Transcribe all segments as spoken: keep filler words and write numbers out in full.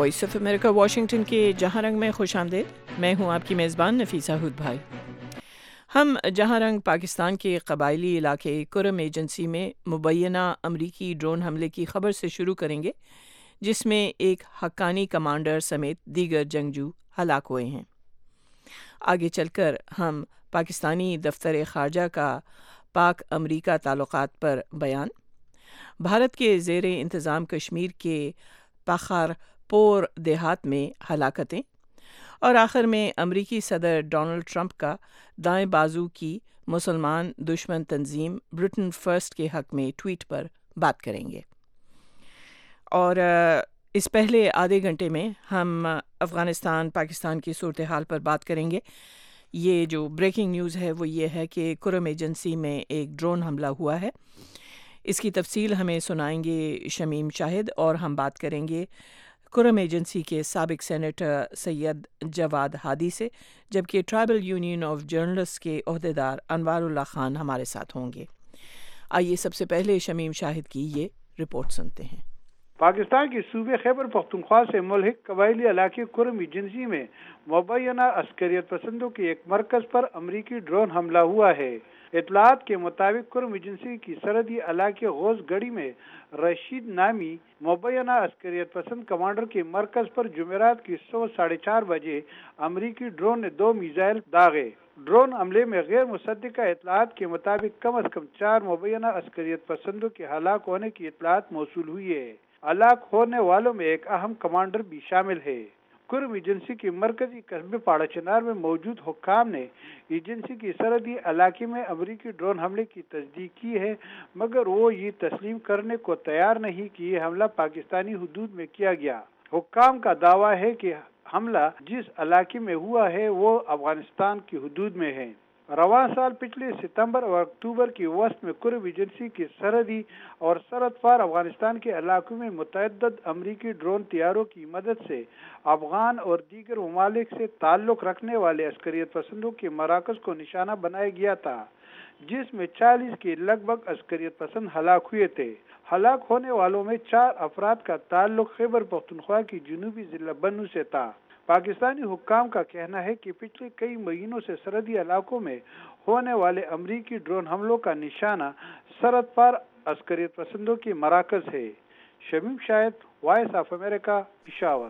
Voice of America Washington کے جہاں رنگ میں خوش آمدید۔ میں ہوں آپ کی میزبان نفیسہ ہود بھائی۔ ہم جہاں رنگ پاکستان کے قبائلی علاقے کرم ایجنسی میں مبینہ امریکی ڈرون حملے کی خبر سے شروع کریں گے، جس میں ایک حقانی کمانڈر سمیت دیگر جنگجو ہلاک ہوئے ہیں۔ آگے چل کر ہم پاکستانی دفتر خارجہ کا پاک امریکہ تعلقات پر بیان، بھارت کے زیر انتظام کشمیر کے پاخار پور دیہات میں ہلاکتیں، اور آخر میں امریکی صدر ڈونلڈ ٹرمپ کا دائیں بازو کی مسلمان دشمن تنظیم برٹن فرسٹ کے حق میں ٹویٹ پر بات کریں گے۔ اور اس پہلے آدھے گھنٹے میں ہم افغانستان پاکستان کی صورتحال پر بات کریں گے۔ یہ جو بریکنگ نیوز ہے وہ یہ ہے کہ کرم ایجنسی میں ایک ڈرون حملہ ہوا ہے۔ اس کی تفصیل ہمیں سنائیں گے شمیم شاہد، اور ہم بات کریں گے کرم ایجنسی کے سابق سینیٹر سید جواد ہادی سے، جبکہ ٹرائبل یونین آف جرنلسٹ کے عہدیدار انوار اللہ خان ہمارے ساتھ ہوں گے۔ آئیے سب سے پہلے شمیم شاہد کی یہ رپورٹ سنتے ہیں۔ پاکستان کے صوبے خیبر پختونخوا سے ملحق قبائلی علاقے کرم ایجنسی میں مبینہ عسکریت پسندوں کے ایک مرکز پر امریکی ڈرون حملہ ہوا ہے۔ اطلاعات کے مطابق کرم ایجنسی کی سرحدی علاقے غوث گڑھی میں رشید نامی مبینہ عسکریت پسند کمانڈر کے مرکز پر جمعرات کی صبح ساڑھے چار بجے امریکی ڈرون نے دو میزائل داغے۔ ڈرون حملے میں غیر مصدقہ اطلاعات کے مطابق کم از کم چار مبینہ عسکریت پسندوں کے ہلاک ہونے کی اطلاعات موصول ہوئی ہے۔ ہلاک ہونے والوں میں ایک اہم کمانڈر بھی شامل ہے۔ کرم ایجنسی کے مرکزی قصبے پاڑا چنار میں موجود حکام نے ایجنسی کی سرحدی علاقے میں امریکی ڈرون حملے کی تصدیق کی ہے، مگر وہ یہ تسلیم کرنے کو تیار نہیں کہ یہ حملہ پاکستانی حدود میں کیا گیا۔ حکام کا دعویٰ ہے کہ حملہ جس علاقے میں ہوا ہے وہ افغانستان کی حدود میں ہے۔ رواں سال پچھلے ستمبر اور اکتوبر کی وسط میں کرم ایجنسی کے سرحدی اور سرحد پار افغانستان کے علاقوں میں متعدد امریکی ڈرون طیاروں کی مدد سے افغان اور دیگر ممالک سے تعلق رکھنے والے عسکریت پسندوں کے مراکز کو نشانہ بنایا گیا تھا، جس میں چالیس کے لگ بھگ عسکریت پسند ہلاک ہوئے تھے۔ ہلاک ہونے والوں میں چار افراد کا تعلق خیبر پختونخوا کی جنوبی ضلع بنو سے تھا۔ پاکستانی حکام کا کہنا ہے کہ پچھلے کئی مہینوں سے سرحدی علاقوں میں ہونے والے امریکی ڈرون حملوں کا نشانہ سرحد پار عسکریت پسندوں کے مراکز ہے۔ Shamim Shahid, voice of America, Peshawar.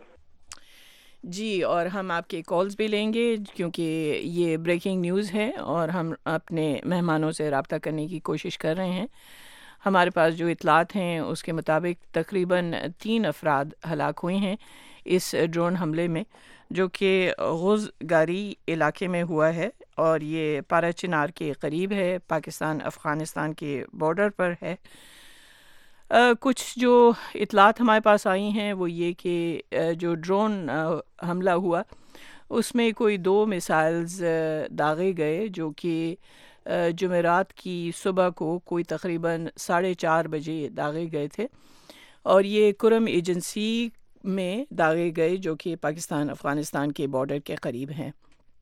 جی، اور ہم آپ کے کالز بھی لیں گے کیونکہ یہ بریکنگ نیوز ہے اور ہم اپنے مہمانوں سے رابطہ کرنے کی کوشش کر رہے ہیں۔ ہمارے پاس جو اطلاعات ہیں اس کے مطابق تقریباً تین افراد ہلاک ہوئے ہیں اس ڈرون حملے میں، جو کہ غوث گاری علاقے میں ہوا ہے، اور یہ پارا چنار کے قریب ہے، پاکستان افغانستان کے بارڈر پر ہے۔ کچھ جو اطلاعات ہمارے پاس آئی ہیں وہ یہ کہ جو ڈرون حملہ ہوا اس میں کوئی دو میسائلز داغے گئے، جو کہ جمعرات کی صبح کو کوئی تقریباً ساڑھے چار بجے داغے گئے تھے، اور یہ کرم ایجنسی میں داغے گئے جو کہ پاکستان افغانستان کے بارڈر کے قریب ہیں۔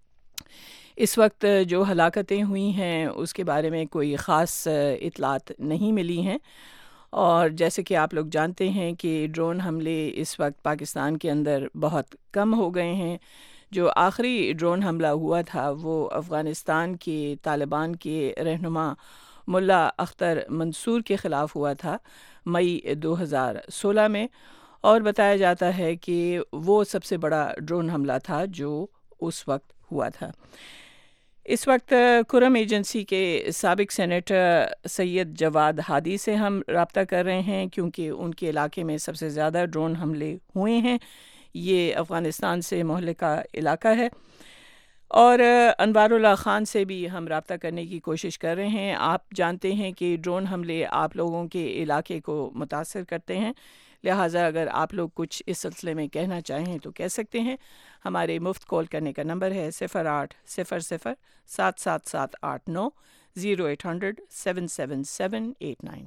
اس وقت جو ہلاکتیں ہوئی ہیں اس کے بارے میں کوئی خاص اطلاعات نہیں ملی ہیں، اور جیسے کہ آپ لوگ جانتے ہیں کہ ڈرون حملے اس وقت پاکستان کے اندر بہت کم ہو گئے ہیں۔ جو آخری ڈرون حملہ ہوا تھا وہ افغانستان کے طالبان کے رہنما ملا اختر منصور کے خلاف ہوا تھا مئی دو ہزار سولہ میں، اور بتایا جاتا ہے کہ وہ سب سے بڑا ڈرون حملہ تھا جو اس وقت ہوا تھا۔ اس وقت کرم ایجنسی کے سابق سینیٹر سید جواد ہادی سے ہم رابطہ کر رہے ہیں کیونکہ ان کے علاقے میں سب سے زیادہ ڈرون حملے ہوئے ہیں۔ یہ افغانستان سے متعلقہ علاقہ ہے، اور انوار اللہ خان سے بھی ہم رابطہ کرنے کی کوشش کر رہے ہیں۔ آپ جانتے ہیں کہ ڈرون حملے آپ لوگوں کے علاقے کو متاثر کرتے ہیں، لہٰذا اگر آپ لوگ کچھ اس سلسلے میں کہنا چاہیں تو کہہ سکتے ہیں۔ ہمارے مفت کال کرنے کا نمبر ہے صفر آٹھ صفر صفر سات سات سات آٹھ نو zero eight hundred seven seven seven eight nine.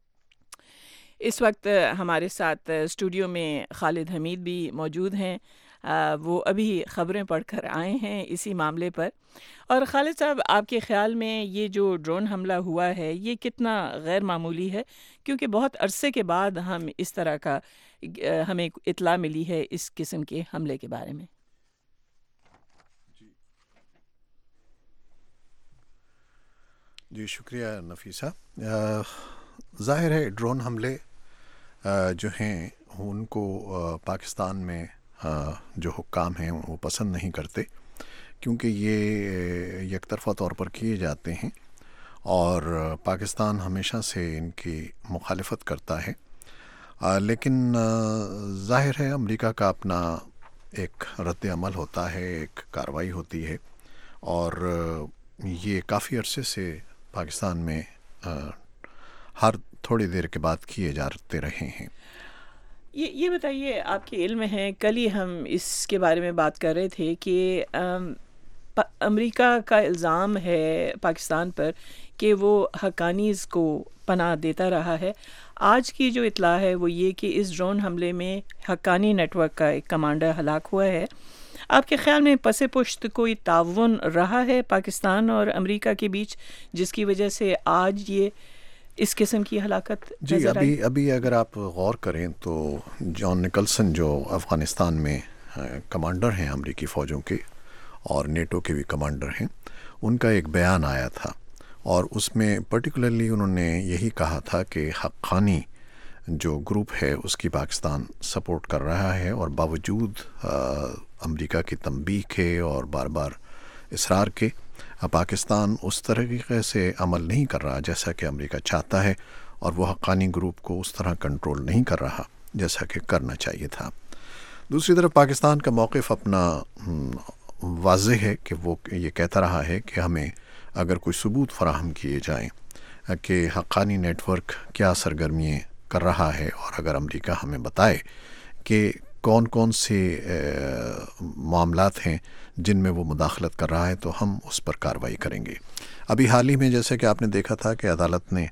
اس وقت ہمارے ساتھ اسٹوڈیو میں خالد حمید بھی موجود ہیں۔ وہ ابھی خبریں پڑھ کر آئے ہیں اسی معاملے پر. اور خالد صاحب، آپ کے خیال میں یہ جو ڈرون حملہ ہوا ہے یہ کتنا غیر معمولی ہے؟ کیونکہ بہت عرصے کے بعد ہم اس طرح کا ہمیں اطلاع ملی ہے اس قسم کے حملے کے بارے میں. جی شکریہ نفیسہ. ظاہر ہے ڈرون حملے جو ہیں ان کو پاکستان میں جو حکام ہیں وہ پسند نہیں کرتے، کیونکہ یہ یک طرفہ طور پر کیے جاتے ہیں اور پاکستان ہمیشہ سے ان کی مخالفت کرتا ہے. لیکن ظاہر ہے امریکہ کا اپنا ایک رد عمل ہوتا ہے، ایک کارروائی ہوتی ہے، اور یہ کافی عرصے سے پاکستان میں ہر تھوڑی دیر کے بعد کیے جاتے رہے ہیں. یہ یہ بتائیے، آپ کے علم ہے، کل ہی ہم اس کے بارے میں بات کر رہے تھے کہ امریکہ کا الزام ہے پاکستان پر کہ وہ حقانیز کو پناہ دیتا رہا ہے. آج کی جو اطلاع ہے وہ یہ کہ اس ڈرون حملے میں حقانی نیٹ ورک کا ایک کمانڈر ہلاک ہوا ہے. آپ کے خیال میں پس پشت کوئی تعاون رہا ہے پاکستان اور امریکہ کے بیچ جس کی وجہ سے آج یہ اس قسم کی ہلاکت جی نظر آئی؟ ابھی ابھی اگر آپ غور کریں تو جان نکلسن جو افغانستان میں کمانڈر ہیں امریکی فوجوں کے اور نیٹو کے بھی کمانڈر ہیں، ان کا ایک بیان آیا تھا، اور اس میں پرٹیکولرلی انہوں نے یہی کہا تھا کہ حقانی جو گروپ ہے اس کی پاکستان سپورٹ کر رہا ہے، اور باوجود امریکہ کی تنبیہ کے اور بار بار اصرار کے پاکستان اس طریقے سے عمل نہیں کر رہا جیسا کہ امریکہ چاہتا ہے، اور وہ حقانی گروپ کو اس طرح کنٹرول نہیں کر رہا جیسا کہ کرنا چاہیے تھا. دوسری طرف پاکستان کا موقف اپنا واضح ہے کہ وہ یہ کہتا رہا ہے کہ ہمیں اگر کوئی ثبوت فراہم کیے جائیں کہ حقانی نیٹ ورک کیا سرگرمیاں کر رہا ہے، اور اگر امریکہ ہمیں بتائے کہ کون کون سے معاملات ہیں جن میں وہ مداخلت کر رہا ہے، تو ہم اس پر کارروائی کریں گے. ابھی حال ہی میں جیسے کہ آپ نے دیکھا تھا کہ عدالت نے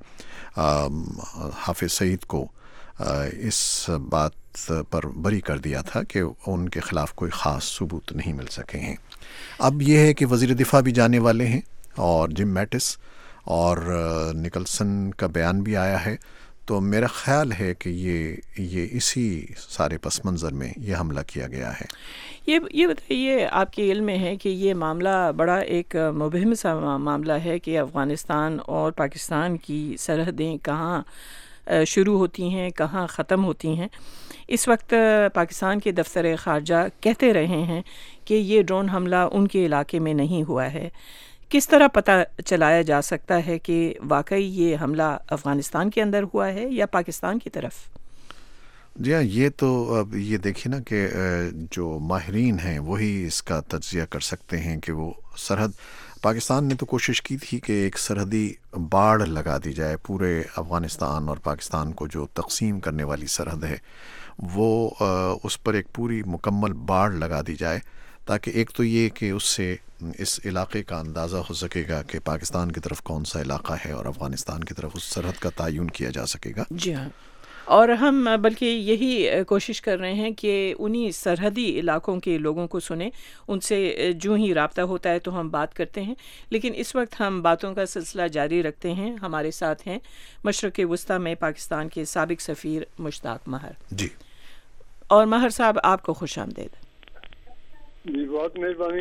حافظ سعید کو اس بات پر بری کر دیا تھا کہ ان کے خلاف کوئی خاص ثبوت نہیں مل سکے ہیں. اب یہ ہے کہ وزیر دفاع بھی جانے والے ہیں، اور جم میٹس اور نکلسن کا بیان بھی آیا ہے، تو میرا خیال ہے کہ یہ یہ اسی سارے پس منظر میں یہ حملہ کیا گیا ہے. یہ یہ بتائیے، آپ کے علم میں ہے کہ یہ معاملہ بڑا ایک مبہم سا معاملہ ہے کہ افغانستان اور پاکستان کی سرحدیں کہاں شروع ہوتی ہیں، کہاں ختم ہوتی ہیں. اس وقت پاکستان کے دفتر خارجہ کہتے رہے ہیں کہ یہ ڈرون حملہ ان کے علاقے میں نہیں ہوا ہے. کس طرح پتہ چلایا جا سکتا ہے کہ واقعی یہ حملہ افغانستان کے اندر ہوا ہے یا پاکستان کی طرف؟ جی ہاں، یہ تو اب یہ دیکھیے نا کہ جو ماہرین ہیں وہی اس کا تجزیہ کر سکتے ہیں کہ وہ سرحد، پاکستان نے تو کوشش کی تھی کہ ایک سرحدی باڑ لگا دی جائے پورے افغانستان اور پاکستان کو، جو تقسیم کرنے والی سرحد ہے وہ اس پر ایک پوری مکمل باڑ لگا دی جائے، تاکہ ایک تو یہ کہ اس سے اس علاقے کا اندازہ ہو سکے گا کہ پاکستان کی طرف کون سا علاقہ ہے اور افغانستان کی طرف اس سرحد کا تعین کیا جا سکے گا. جی ہاں، اور ہم بلکہ یہی کوشش کر رہے ہیں کہ انہی سرحدی علاقوں کے لوگوں کو سنیں، ان سے جو ہی رابطہ ہوتا ہے تو ہم بات کرتے ہیں. لیکن اس وقت ہم باتوں کا سلسلہ جاری رکھتے ہیں. ہمارے ساتھ ہیں مشرق وسطیٰ میں پاکستان کے سابق سفیر مشتاق ماہر. جی، اور ماہر صاحب آپ کو خوش آمدید. جی بہت مہربانی.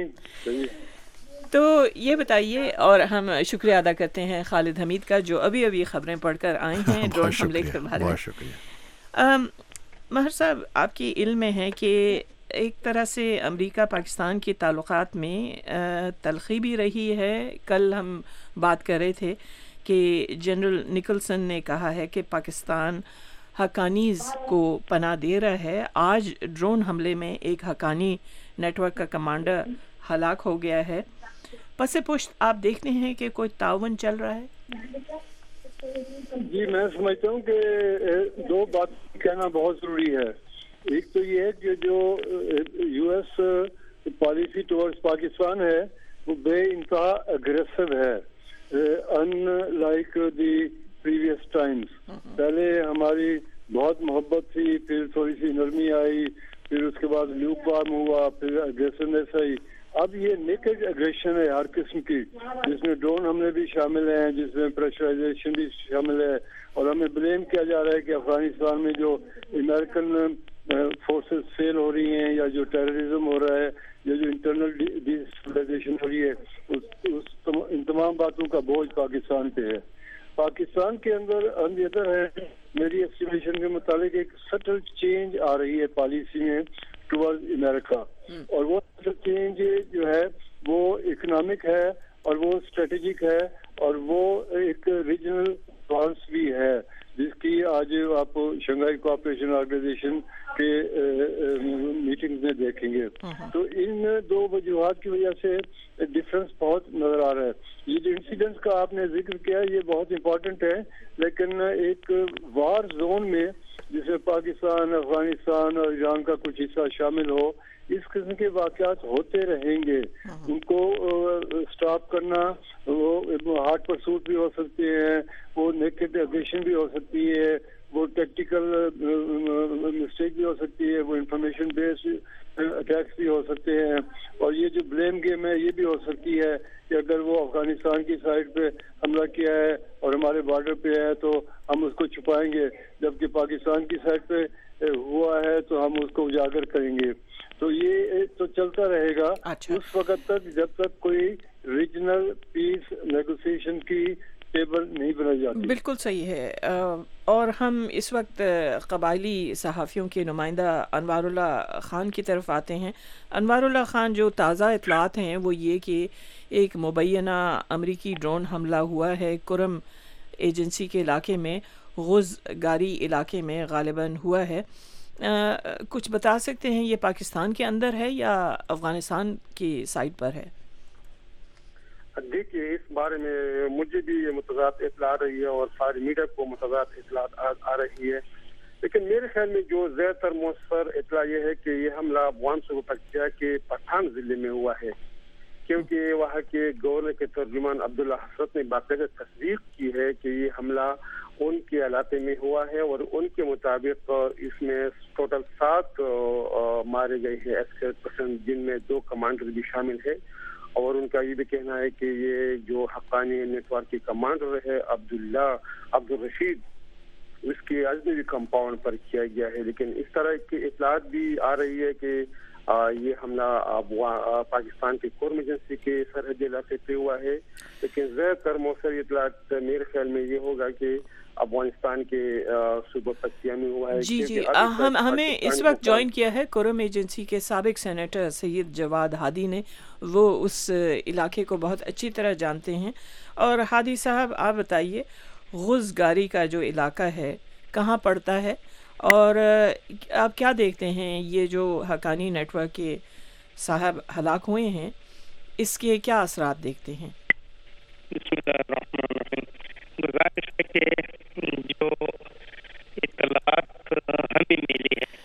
تو یہ بتائیے، اور ہم شکریہ ادا کرتے ہیں خالد حمید کا جو ابھی ابھی خبریں پڑھ کر آئے ہیں ڈرون حملے کے بارے میں. بہت شکریہ. ماہر صاحب، آپ کی علم میں ہے کہ ایک طرح سے امریکہ پاکستان کے تعلقات میں تلخی بھی رہی ہے. کل ہم بات کر رہے تھے کہ جنرل نکلسن نے کہا ہے کہ پاکستان حقانیز کو پناہ دے رہا ہے. آج ڈرون حملے میں ایک حقانی نیٹ ورک کا کمانڈر ہلاک ہو گیا ہے. پس پشت آپ دیکھتے ہیں کہ کوئی تعاون چل رہا ہے؟ جی میں سمجھتا ہوں کہ دو بات کہنا بہت ضروری ہے. ایک تو یہ ہے کہ جو U S policy towards Pakistan ہے وہ بے انتہا اگریسو ہے، in like the previous times. پہلے ہماری بہت محبت تھی، پھر تھوڑی سی نرمی آئی، پھر اس کے بعد لیوک وارم ہوا، پھر اگریشن ایسا ہی. اب یہ نیکڈ اگریشن ہے ہر قسم کی، جس میں ڈرون حملے بھی شامل ہیں، جس میں پریشرائزیشن بھی شامل ہے، اور ہمیں بلیم کیا جا رہا ہے کہ افغانستان میں جو امریکن فورسز فیل ہو رہی ہیں، یا جو ٹیررزم ہو رہا ہے، یا جو انٹرنل ڈیسٹیبلائزیشن ہو رہی ہے، اس ان تمام باتوں کا بوجھ پاکستان پہ ہے. پاکستان کے اندر اندر ہے میری ایسٹیمیشن کے مطابق ایک سٹل چینج آ رہی ہے پالیسی میں ٹورڈ امریکہ، اور وہ چینج جو ہے وہ اکنامک ہے اور وہ اسٹریٹجک ہے اور وہ ایک ریجنل ٹرانس بھی ہے، جس کی آج آپ شنگھائی کوآپریشن آرگنائزیشن کے میٹنگ میں دیکھیں گے. تو ان دو وجوہات کی وجہ سے ڈفرنس بہت نظر آ رہا ہے. یہ جو انسیڈنٹس کا آپ نے ذکر کیا یہ بہت امپورٹنٹ ہے، لیکن ایک وار زون میں جس میں پاکستان، افغانستان اور ایران کا کچھ حصہ شامل ہو، اس قسم کے واقعات ہوتے رہیں گے. ان کو سٹاپ کرنا، وہ ہارڈ پرسوٹ بھی ہو سکتے ہیں، وہ نیکڈ اگریشن بھی ہو سکتی ہے، وہ ٹیکٹیکل مسٹیک بھی ہو سکتی ہے، وہ انفارمیشن بیسڈ اٹیکس بھی ہو سکتے ہیں، اور یہ جو بلیم گیم ہے یہ بھی ہو سکتی ہے کہ اگر وہ افغانستان کی سائڈ پہ حملہ کیا ہے اور ہمارے بارڈر پہ ہے تو ہم اس کو چھپائیں گے، جبکہ پاکستان کی سائڈ پہ ہوا ہے تو ہم اس کو اجاگر کریں گے. تو یہ تو چلتا رہے گا اس وقت تک جب تک کوئی ریجنل پیس نیگوسیشن کی ٹیبل نہیں بنائی جاتی. بالکل صحیح ہے. اور ہم اس وقت قبائلی صحافیوں کے نمائندہ انوار اللہ خان کی طرف آتے ہیں. انوار اللہ خان، جو تازہ اطلاعات ہیں وہ یہ کہ ایک مبینہ امریکی ڈرون حملہ ہوا ہے کرم ایجنسی کے علاقے میں، غز گاری علاقے میں غالباً ہوا ہے. کچھ بتا سکتے ہیں یہ پاکستان کے اندر ہے یا افغانستان کی سائٹ پر ہے؟ دیکھیے، اس بارے میں مجھے بھی یہ متضاد اطلاع آ رہی ہے اور ساری میڈیا کو متضاد اطلاعات آ رہی ہے، لیکن میرے خیال میں جو زیادہ تر مؤثر اطلاع یہ ہے کہ یہ حملہ افغان صوبہ پکتیا کے پٹھان ضلع میں ہوا ہے، کیونکہ وہاں کے گورنر کے ترجمان عبداللہ حسرت نے باقاعدہ تصدیق کی ہے کہ یہ حملہ ان کے علاقے میں ہوا ہے، اور ان کے مطابق اس میں ٹوٹل سات مارے گئے ہیں ایسکریٹ پرسن، جن میں دو کمانڈر بھی شامل ہیں. اور ان کا یہ بھی کہنا ہے کہ یہ جو حقانی نیٹ ورک کے کمانڈر ہے عبداللہ عبدالرشید، اس کے اجنبی کمپاؤنڈ پر کیا گیا ہے. لیکن اس طرح کی اطلاعات بھی آ رہی ہے کہ یہ حملہ پاکستان کے کرم ایجنسی کے سرحدی علاقے پہ ہوا ہے، لیکن زیادہ تر مؤثر اطلاعات میرے خیال میں یہ ہوگا کہ افغانستان کے صوبہ پکتیا میں ہوا ہے. جی جی ہم ہمیں اس وقت جوائن کیا ہے کرم ایجنسی کے سابق سینیٹر سید جواد ہادی نے، وہ اس علاقے کو بہت اچھی طرح جانتے ہیں. اور ہادی صاحب، آپ بتائیے غز گاری کا جو علاقہ ہے کہاں پڑتا ہے، اور آپ کیا دیکھتے ہیں یہ جو حقانی نیٹ ورک کے صاحب ہلاک ہوئے ہیں اس کے کیا اثرات دیکھتے ہیں؟ بسم اللہ الرحمن الرحیم. گزارش ہے کہ جو اطلاعات ہمیں ملی ہے.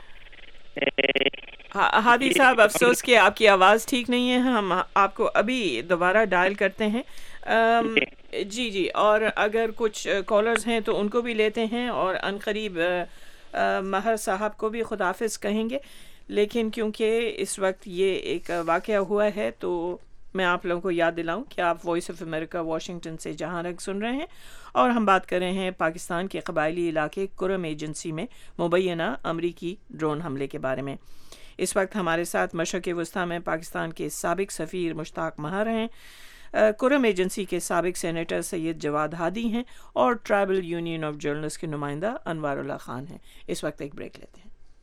ہادی صاحب، افسوس کہ آپ کی آواز ٹھیک نہیں ہے، ہم آپ کو ابھی دوبارہ ڈائل کرتے ہیں. جی جی اور اگر کچھ کالرز ہیں تو ان کو بھی لیتے ہیں، اور عنقریب مہر صاحب کو بھی خداحافظ کہیں گے. لیکن کیونکہ اس وقت یہ ایک واقعہ ہوا ہے تو میں آپ لوگوں کو یاد دلاؤں کہ آپ وائس آف امریکہ واشنگٹن سے جہاں رگ سن رہے ہیں، اور ہم بات کر رہے ہیں پاکستان کے قبائلی علاقے کرم ایجنسی میں مبینہ امریکی ڈرون حملے کے بارے میں. اس وقت ہمارے ساتھ مشرق وسطیٰ میں پاکستان کے سابق سفیر مشتاق مہر ہیں، کرم ایجنسی کے سابق سینیٹر سید جواد ہادی ہیں، اور ٹرائبل یونین آف جرنلسٹ کے نمائندہ انوار اللہ خان ہیں. اس وقت ایک بریک لیتے ہیں.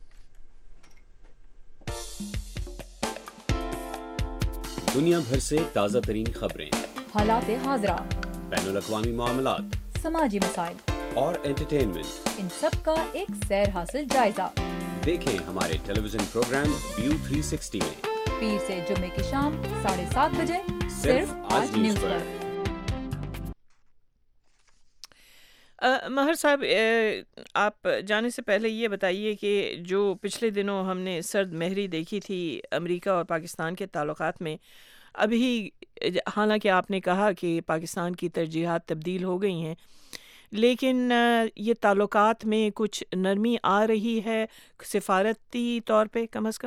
دنیا بھر سے تازہ ترین خبریں، حالات حاضرہ، بین الاقوامی معاملات، سماجی مسائل اور انٹرٹینمنٹ، ان سب کا ایک سیر حاصل جائزہ. دیکھیں ہمارے television programme view three sixty میں پیر سے جمعے کی شام ساڑھے سات بجے صرف آج نیوز پر. مہر صاحب، آپ جانے سے پہلے یہ بتائیے کہ جو پچھلے دنوں ہم نے سرد مہری دیکھی تھی امریکہ اور پاکستان کے تعلقات میں، ابھی حالانکہ آپ نے کہا کہ پاکستان کی ترجیحات تبدیل ہو گئی ہیں، لیکن یہ تعلقات میں کچھ نرمی آ رہی ہے سفارتی طور پہ کم از کم؟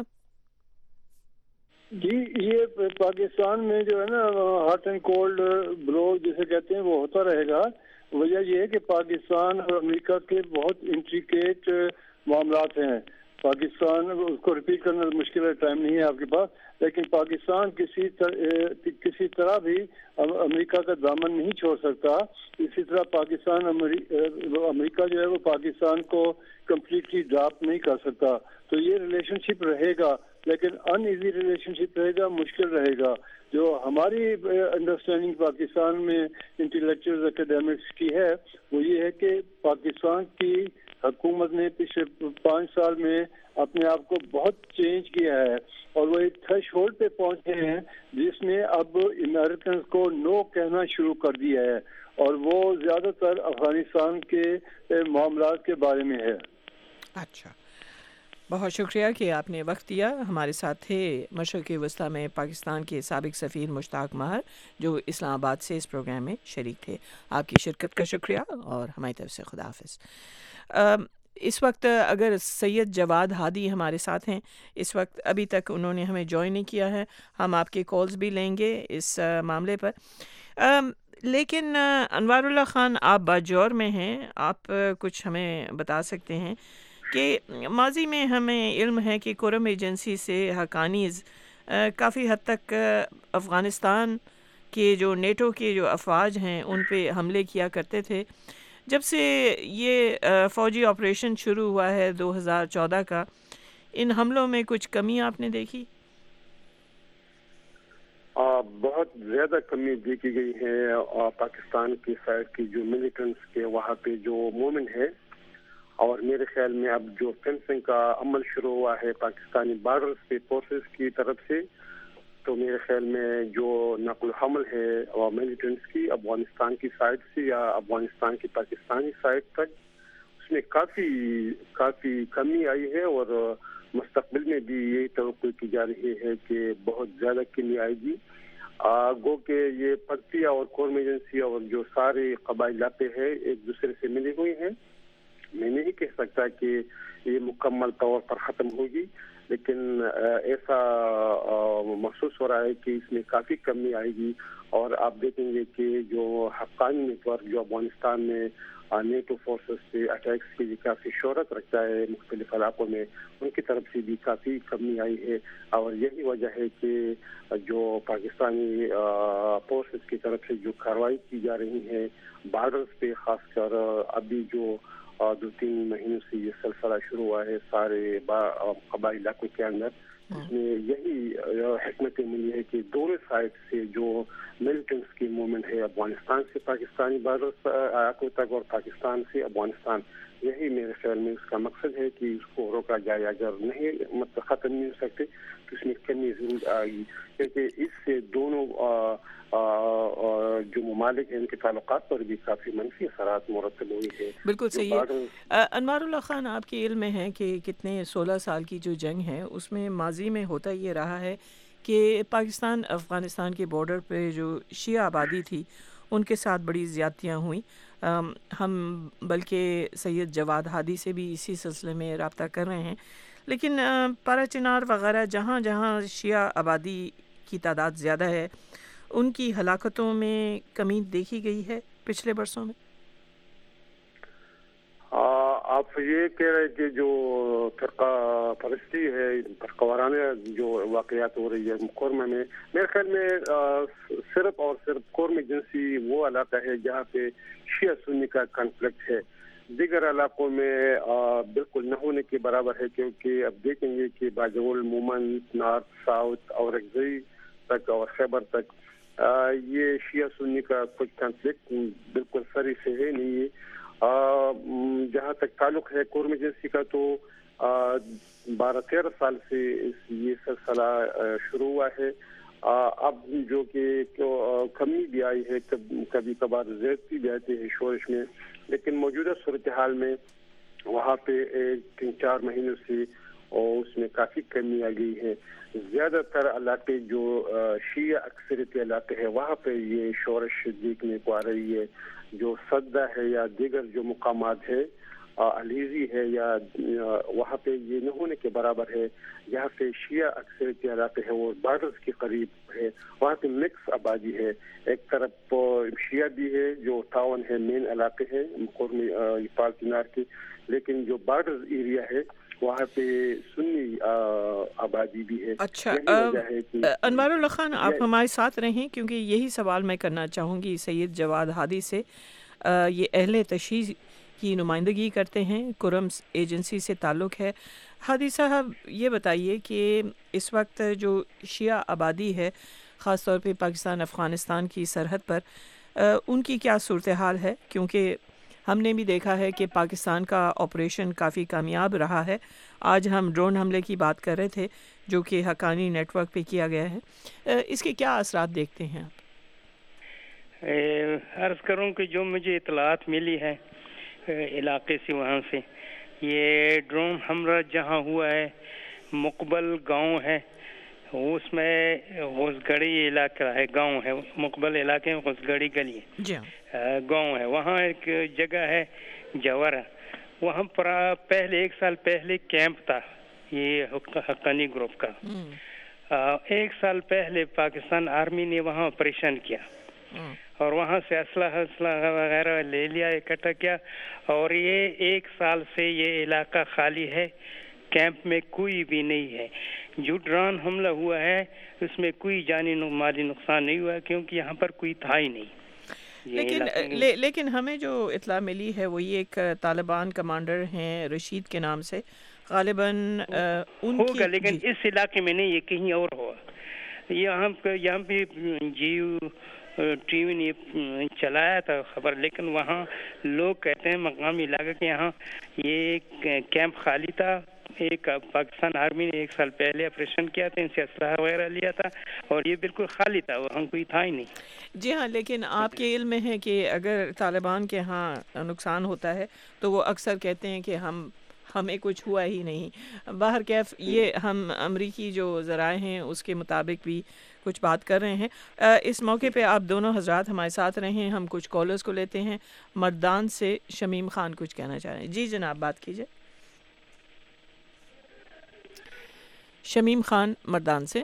جی یہ پاکستان میں جو ہے نا ہاٹ اینڈ کولڈ بلو جسے کہتے ہیں وہ ہوتا رہے گا. وجہ یہ ہے کہ پاکستان اور امریکہ کے بہت انٹریکیٹ معاملات ہیں. پاکستان اس کو ریپیٹ کرنا مشکل ہے, ٹائم نہیں ہے آپ کے پاس, لیکن پاکستان کسی طرح کسی طرح بھی امریکہ کا دامن نہیں چھوڑ سکتا. اسی طرح پاکستان امریکہ جو ہے وہ پاکستان کو کمپلیٹلی ڈراپ نہیں کر سکتا. تو یہ ریلیشن شپ رہے گا, لیکن ان ایزی ریلیشن شپ رہے گا, مشکل رہے گا. جو ہماری انڈرسٹینڈنگ پاکستان میں انٹلیکچوئل اکیڈیمکس کی ہے وہ یہ ہے کہ پاکستان کی حکومت نے پچھلے پانچ سال میں اپنے آپ کو بہت چینج کیا ہے, اور وہ ایک تھریش ہولڈ پہ پہنچے ہیں جس نے اب امریکنز کو نو کہنا شروع کر دیا ہے, اور وہ زیادہ تر افغانستان کے معاملات کے بارے میں ہے. اچھا, بہت شکریہ کہ آپ نے وقت دیا. ہمارے ساتھ تھے مشرق وسطیٰ میں پاکستان کے سابق سفیر مشتاق ماہر جو اسلام آباد سے اس پروگرام میں شریک تھے. آپ کی شرکت کا شکریہ اور ہماری طرف سے خدا حافظ. اس وقت اگر سید جواد ہادی ہمارے ساتھ ہیں, اس وقت ابھی تک انہوں نے ہمیں جوائن نہیں کیا ہے. ہم آپ کے کالز بھی لیں گے اس معاملے پر, لیکن انوار اللہ خان آپ باجوڑ میں ہیں, آپ کچھ ہمیں بتا سکتے ہیں کہ ماضی میں ہمیں علم ہے کہ قرم ایجنسی سے حقانیز کافی حد تک افغانستان کے جو نیٹو کے جو افواج ہیں ان پہ حملے کیا کرتے تھے. جب سے یہ فوجی آپریشن شروع ہوا ہے دو ہزار چودہ کا, ان حملوں میں کچھ کمی آپ نے دیکھی؟ آ, بہت زیادہ کمی دیکھی گئی ہے پاکستان کی سائڈ کی جو ملیٹنٹس کے وہاں پہ جو مومنٹ ہے, اور میرے خیال میں اب جو فینسنگ کا عمل شروع ہوا ہے پاکستانی بارڈر پہ فورسز کی طرف سے, تو میرے خیال میں جو نقل و حمل ہے ملیٹنٹس کی افغانستان کی سائڈ سے یا افغانستان کی پاکستانی سائڈ تک, اس میں کافی کافی کمی آئی ہے, اور مستقبل میں بھی یہی توقع کی جا رہی ہے کہ بہت زیادہ کمی آئے گی. گو کہ یہ پکتیا اور قوم ایجنسی اور جو سارے قبائلی علاقے ہیں ایک دوسرے سے ملی ہوئی ہیں. میں نہیں کہہ سکتا کہ یہ مکمل طور پر ختم ہوگی, لیکن ایسا محسوس ہو رہا ہے کہ اس میں کافی کمی آئے گی. اور آپ دیکھیں گے کہ جو حقانی نیٹ ورک جو افغانستان میں نیٹو فورسز سے اٹیکس کی کافی شہرت رکھتا ہے مختلف علاقوں میں, ان کی طرف سے بھی کافی کمی آئی ہے. اور یہی وجہ ہے کہ جو پاکستانی فورسز کی طرف سے جو کارروائی کی جا رہی ہے بارڈرز پہ, خاص کر ابھی جو دو تین مہینوں سے یہ سلسلہ شروع ہوا ہے سارے قبائلی علاقوں کے اندر, اس میں یہی حکمت ملی ہے کہ دونوں سائڈ سے جو ملیٹنٹس کی موومنٹ ہے افغانستان سے پاکستانی بارڈر علاقوں تک اور پاکستان سے افغانستان, یہی میرے خیال میں اس کا مقصد ہے کہ اس کو روکا جائے. اگر نہیں مطلب ختم نہیں ہو سکتے تو اس میں کمی ضرور آئے گی, کیونکہ اس سے دونوں آ, آ, آ, جو ممالک ہیں ان کے تعلقات پر بھی کافی منفی اثرات مرتب ہوئی ہے. بالکل صحیح ہے. انوار اللہ خان, آپ کے علم میں ہے کہ کتنے سولہ سال کی جو جنگ ہے اس میں ماضی میں ہوتا یہ رہا ہے کہ پاکستان افغانستان کے بارڈر پہ جو شیعہ آبادی تھی ان کے ساتھ بڑی زیادتیاں ہوئیں. ہم بلکہ سید جواد ہادی سے بھی اسی سلسلے میں رابطہ کر رہے ہیں, لیکن پارا چنار وغیرہ جہاں جہاں شیعہ آبادی کی تعداد زیادہ ہے ان کی ہلاکتوں میں کمی دیکھی گئی ہے پچھلے برسوں میں. آپ یہ کہہ رہے کہ جو فرقہ پرستی ہے, فرقہ وارانہ جو واقعات ہو رہی ہے قورمہ میں, میرے خیال میں صرف اور صرف قورم ایجنسی وہ علاقہ ہے جہاں پہ شیعہ سنی کا کنفلکٹ ہے. دیگر علاقوں میں بالکل نہ ہونے کے برابر ہے, کیونکہ اب دیکھیں گے کہ باجوڑ مومن نارتھ ساؤتھ اور اگزئی تک اور خیبر تک یہ شیعہ سنی کا کچھ کنفلکٹ بالکل سری سے ہے نہیں ہے. جہاں تک تعلق ہے قورم ایجنسی کا تو بارہ تیرہ سال سے یہ سلسلہ شروع ہوا ہے. اب جو کہ کمی بھی آئی ہے, کبھی کبھار زیادتی بھی آتی ہے شورش میں, لیکن موجودہ صورتحال میں وہاں پہ ایک تین چار مہینوں سے اور اس میں کافی کمی آ گئی ہے. زیادہ تر علاقے جو شیعہ اکثریت علاقے ہیں وہاں پہ یہ شورش دیکھنے کو آ رہی ہے. جو صدہ ہے یا دیگر جو مقامات ہے علیزی ہے یا وہاں پہ یہ نہ ہونے کے برابر ہے. جہاں پہ شیعہ اکثریت علاقے ہے وہ بارڈرز کے قریب ہے, وہاں پہ مکس آبادی ہے. ایک طرف شیعہ بھی ہے جو تاون ہے, مین علاقے ہیں قرمی پال کنار کے, لیکن جو بارڈرز ایریا ہے وہاں پہ سنی آبادی بھی ہے. اچھا انوار اللہ خان, آپ ہمارے ساتھ رہیں کیونکہ یہی سوال میں کرنا چاہوں گی سید جواد ہادی سے. یہ اہل تشیع کی نمائندگی کرتے ہیں, کرم ایجنسی سے تعلق ہے. ہادی صاحب یہ بتائیے کہ اس وقت جو شیعہ آبادی ہے خاص طور پہ پاکستان افغانستان کی سرحد پر, ان کی کیا صورتحال ہے؟ کیونکہ ہم نے بھی دیکھا ہے کہ پاکستان کا آپریشن کافی کامیاب رہا ہے. آج ہم ڈرون حملے کی بات کر رہے تھے جو کہ حقانی نیٹ ورک پہ کیا گیا ہے. اس کے کیا اثرات دیکھتے ہیں آپ؟ عرض کروں کہ جو مجھے اطلاعات ملی ہے علاقے سے, وہاں سے یہ ڈرون حملہ جہاں ہوا ہے مقبل گاؤں ہے, اس میں غوثگڑی علاقہ ہے, گاؤں ہے مقبل علاقے میں, غوثگڑی گلی گاؤں ہے. وہاں ایک جگہ ہے جوہر, وہاں پر پہلے ایک سال پہلے کیمپ تھا یہ حقانی گروپ کا. ایک سال پہلے پاکستان آرمی نے وہاں آپریشن کیا اور وہاں سے اسلحہ اسلحہ وغیرہ لے لیا, اکٹھا کیا, اور یہ ایک سال سے یہ علاقہ خالی ہے, کیمپ میں کوئی بھی نہیں ہے. جو ڈرون حملہ ہوا ہے اس میں کوئی جانی مالی نقصان نہیں ہوا کیونکہ یہاں پر کوئی تھا ہی نہیں. لیکن لے, لیکن ہمیں جو اطلاع ملی ہے وہ یہ ایک طالبان کمانڈر ہیں رشید کے نام سے, غالباً ان ہوگا کی لیکن جی. اس علاقے میں نہیں, یہ کہیں اور ہوا. یہاں یہاں بھی جیو ٹی وی نے چلایا تھا خبر, لیکن وہاں لوگ کہتے ہیں مقامی علاقے کے یہاں یہ کیمپ خالی تھا. ایک پاکستان آرمی نے ایک سال پہلے آپریشن کیا تھا, ان سے اسلحہ وغیرہ لیا تھا اور یہ بالکل خالی تھا, وہاں کوئی تھا ہی نہیں. جی ہاں, لیکن آپ کے علم میں ہے کہ اگر طالبان کے ہاں نقصان ہوتا ہے تو وہ اکثر کہتے ہیں کہ ہم ہمیں کچھ ہوا ہی نہیں. باہر کیف یہ ہم امریکی جو ذرائع ہیں اس کے مطابق بھی کچھ بات کر رہے ہیں. اس موقع پہ آپ دونوں حضرات ہمارے ساتھ رہے ہیں, ہم کچھ کالرز کو لیتے ہیں. مردان سے شمیم خان کچھ کہنا چاہ رہے ہیں. جی جناب بات کیجئے. شمیم خان مردان سے.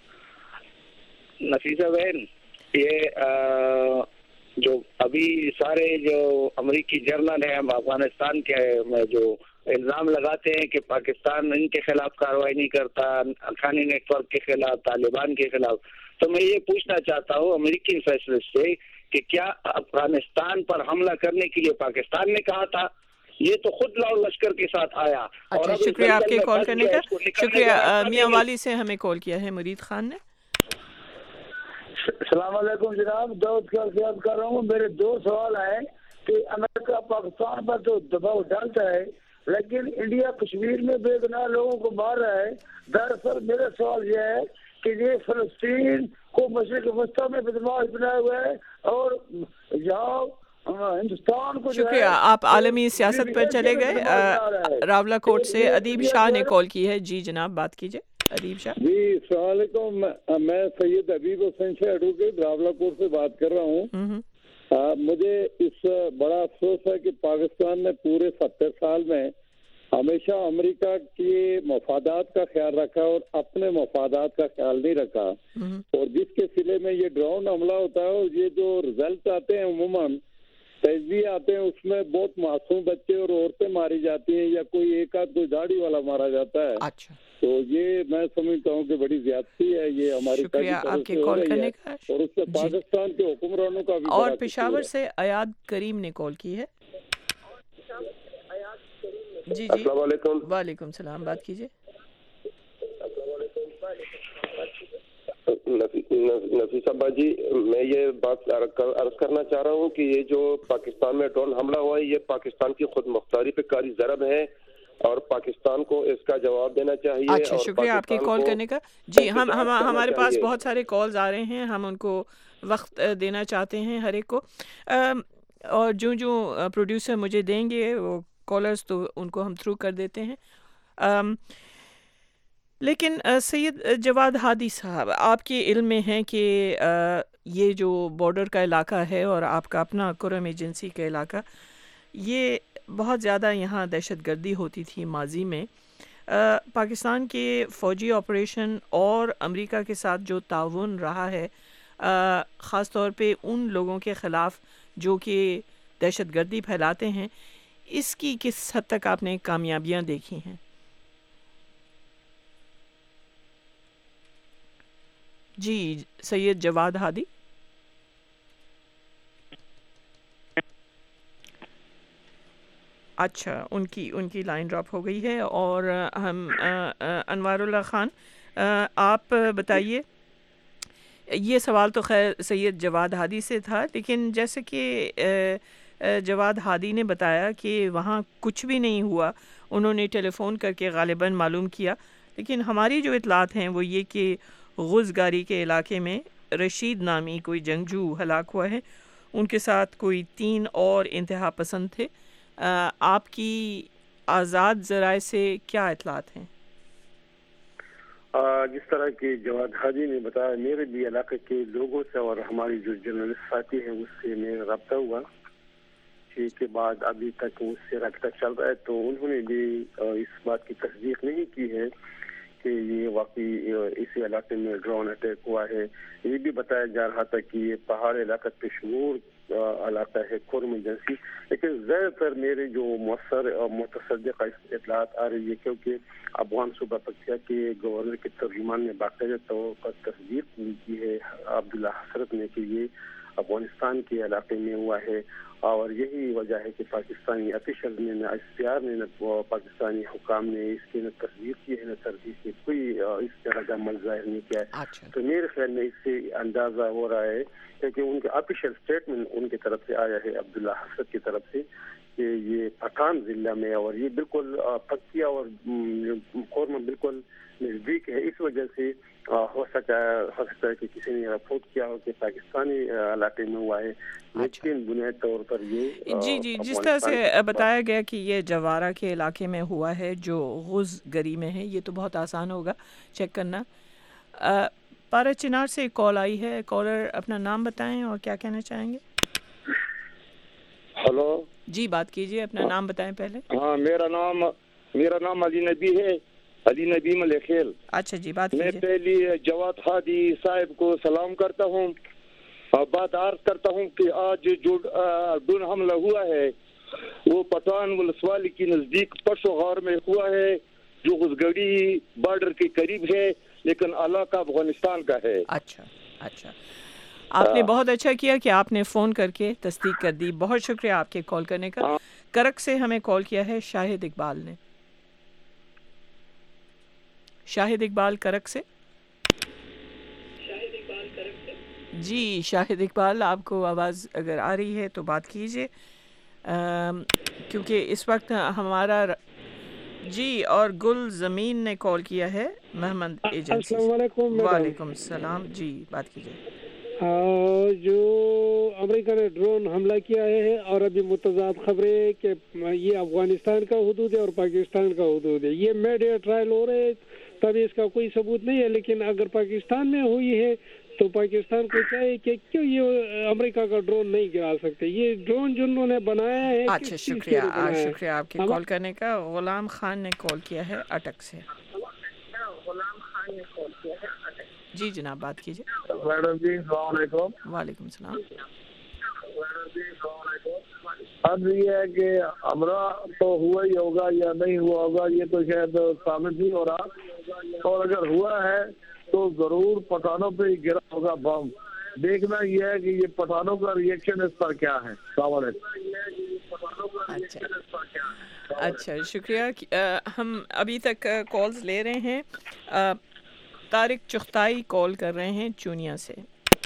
نفیسہ بہن, یہ جو ابھی سارے جو امریکی جرنل ہیں افغانستان کے جو الزام لگاتے ہیں کہ پاکستان ان کے خلاف کارروائی نہیں کرتا, حقانی نیٹ ورک کے خلاف, طالبان کے خلاف, تو میں یہ پوچھنا چاہتا ہوں امریکی فیصلے سے کہ کیا افغانستان پر حملہ کرنے کے لیے پاکستان نے کہا تھا؟ یہ تو خود لاؤ لشکر کے ساتھ آیا. اچھا, شکریہ آپ کے کال کرنے کا. شکریہ. میاں والی سے ہمیں کال کیا ہے مرید خان نے. السلام علیکم جناب, دعوت کا خیال کر رہا ہوں. میرے دو سوال ہیں کہ امریکہ پاکستان پر تو دباؤ ڈالتا ہے لیکن انڈیا کشمیر میں بے گناہ لوگوں کو مار رہا ہے. دراصل میرا سوال یہ ہے کہ یہ فلسطین کو مشرق وسطی میں بدماش بنایا ہوا ہے اور یہاں ہندوستان کو. شکریہ. آپ عالمی سیاست پر چلے گئے. راولہ کوٹ سے ادیب شاہ نے کال کی ہے. جی جناب بات کیجئے. ادیب شاہ. جی السلام علیکم, میں سید حبیب حسین شاہ ایڈوکیٹ راولہ کوٹ سے بات کر رہا ہوں. مجھے اس بڑا افسوس ہے کہ پاکستان نے پورے ستر سال میں ہمیشہ امریکہ کے مفادات کا خیال رکھا اور اپنے مفادات کا خیال نہیں رکھا, اور جس کے سلے میں یہ ڈرون حملہ ہوتا ہے اور یہ جو رزلٹ آتے ہیں عموماً تجزیے آتے ہیں اس میں بہت معصوم بچے اور عورتیں ماری جاتی ہیں یا کوئی ایک آدھ کوئی داڑھی والا مارا جاتا ہے. اچھا, تو یہ میں سمجھتا ہوں کہ بڑی زیادتی ہے یہ ہماری طرف سے ہو رہی ہے اور اس سے پاکستان کے حکمرانوں کا بھی. اور پشاور سے ایاد کریم نے کال کی ہے. جی جی السلام علیکم. وعلیکم السلام, بات کیجیے. نفیس ابا جی, میں یہ بات عرض کرنا چاہ رہا ہوں کہ یہ جو پاکستان میں ڈرون حملہ ہوا ہے یہ پاکستان کی خود مختاری پہ کاری ضرب ہے اور پاکستان کو اس کا جواب دینا چاہیے. اچھا, شکریہ آپ کی کال کرنے کا. جی ہم ہمارے پاس بہت سارے کالز آ رہے ہیں, ہم ان کو وقت دینا چاہتے ہیں ہر ایک کو, اور جو جو پروڈیوسر مجھے دیں گے وہ کالرز تو ان کو ہم تھرو کر دیتے ہیں. لیکن سید جواد ہادی صاحب، آپ کے علم میں ہے کہ یہ جو بارڈر کا علاقہ ہے اور آپ کا اپنا کرم ایجنسی کا علاقہ، یہ بہت زیادہ یہاں دہشت گردی ہوتی تھی ماضی میں. پاکستان کے فوجی آپریشن اور امریکہ کے ساتھ جو تعاون رہا ہے خاص طور پہ ان لوگوں کے خلاف جو کہ دہشت گردی پھیلاتے ہیں، اس کی کس حد تک آپ نے کامیابیاں دیکھی ہیں؟ جی سید جواد ہادی. اچھا، ان کی ان کی لائن ڈراپ ہو گئی ہے. اور ہم انوار اللہ خان، آپ بتائیے. یہ سوال تو خیر سید جواد ہادی سے تھا، لیکن جیسے کہ جواد ہادی نے بتایا کہ وہاں کچھ بھی نہیں ہوا، انہوں نے ٹیلی فون کر کے غالباً معلوم کیا، لیکن ہماری جو اطلاعات ہیں وہ یہ کہ غزگاری کے علاقے میں رشید نامی کوئی جنگجو ہلاک ہوا ہے، ان کے ساتھ کوئی تین اور انتہا پسند تھے. آپ کی آزاد ذرائع سے کیا اطلاعات ہیں؟ جس طرح کہ جواد ہادی نے بتایا، میرے بھی علاقے کے لوگوں سے اور ہماری جو جرنلسٹ ساتھی ہیں اس سے میرا رابطہ ہوا، ٹھیک کے بعد ابھی تک اس سے رابطہ چل رہا ہے. تو انہوں نے بھی اس بات کی تصدیق نہیں کی ہے کہ یہ واقعی اسی علاقے میں ڈرون اٹیک ہوا ہے. یہ بھی بتایا جا رہا تھا کہ یہ پہاڑ علاقہ پشمور علاقہ ہے، کرم ایجنسی. لیکن زیادہ تر میرے جو مؤثر اور متصدق اطلاعات آ رہی ہے، کیونکہ افغان صوبہ پکتیا کے گورنر کے ترجمان نے باقاعدہ طور پر تصدیق کی ہے عبداللہ حسرت نے کہ یہ افغانستان کے علاقے میں ہوا ہے. اور یہی وجہ ہے کہ پاکستانی آفیشل نے نہ ایس پی آر نے نہ پاکستانی حکام نے اس کی نہ تصدیق کی ہے نہ تردید کی، کوئی اس طرح کا عمل ظاہر نہیں کیا ہے. تو میرے خیال میں اس سے اندازہ ہو رہا ہے کہ ان کے آفیشل اسٹیٹمنٹ ان کی طرف سے آیا ہے عبداللہ حسرت کی طرف سے کہ یہ پٹھان ضلع میں، اور یہ بالکل پکتیا اور کورم بالکل نزدیک ہے. اس وجہ سے ہو سکتا ہے ہو سکتا ہے کہ کسی نے رپورٹ کیا ہو کہ پاکستانی علاقے میں ہوا ہے، لیکن بنیادی طور پر یہ جی جی جس طرح سے بتایا گیا کہ یہ جوارہ کے علاقے میں ہوا ہے جو غز گری میں ہے، یہ تو بہت آسان ہوگا چیک کرنا. پارا چنار سے ایک کال آئی ہے، کالر اپنا نام بتائیں اور کیا کہنا چاہیں گے. ہلو جی بات کیجیے، اپنا نام بتائیں پہلے. ہاں میرا نام میرا نام علی نبی ہے، علی نبی ملکھیل. اچھا جی بات میں پہلی جواد ہادی صاحب کو سلام کرتا ہوں اور بات عرض کرتا ہوں کہ آج جو ڈرون حملہ ہوا ہے وہ پٹھان ولسوالی کے نزدیک پشوغار میں ہوا ہے، جو غزگڑی بارڈر کے قریب ہے، لیکن علاقہ افغانستان کا ہے. اچھا اچھا، آپ نے بہت اچھا کیا کہ آپ نے فون کر کے تصدیق کر دی. بہت شکریہ آپ کے کال کرنے کا. کرک سے ہمیں کال کیا ہے شاہد اقبال نے. شاہد اقبال کرک سے. جی شاہد اقبال، آپ کو آواز اگر آ رہی ہے تو بات کیجیے، کیونکہ اس وقت ہمارا جی. اور گل زمین نے کال کیا ہے محمد ایجنسی. السلام علیکم. وعلیکم السلام. جی بات کیجیے. جو امریکہ نے ڈرون حملہ کیا ہے اور ابھی متضاد خبریں کہ یہ افغانستان کا حدود ہے اور پاکستان کا حدود ہے، یہ میڈیا ٹرائل ہو رہے ہیں، تبھی اس کا کوئی ثبوت نہیں ہے. لیکن اگر پاکستان میں ہوئی ہے تو پاکستان کو چاہیے کہ کیوں یہ امریکہ کا ڈرون نہیں گرا سکتے. یہ ڈرون جنہوں نے بنایا ہے. اچھا شکریہ شکریہ آپ کے کال کرنے کا. غلام خان نے کال کیا ہے اٹک سے. غلام خان نے کال کیا ہے اٹک. جی جناب بات کیجیے. میڈم جی السلام علیکم. وعلیکم السلام. اب یہ ہے کہ ہمارا تو ہوا ہی ہوگا یا نہیں ہوا ہوگا یہ تو شاید ثابت نہیں ہو رہا، اور اگر ہوا ہے تو ضرور پٹھانوں پہ ہی گرا ہوگا بم. دیکھنا یہ ہے کہ یہ پٹھانوں کا ریئیکشن اس پر کیا ہے. السلام علیکم. اچھا اچھا شکریہ. ہم ابھی تک کالز لے رہے ہیں. طارق چختائی کال کر رہے ہیں چونیا سے.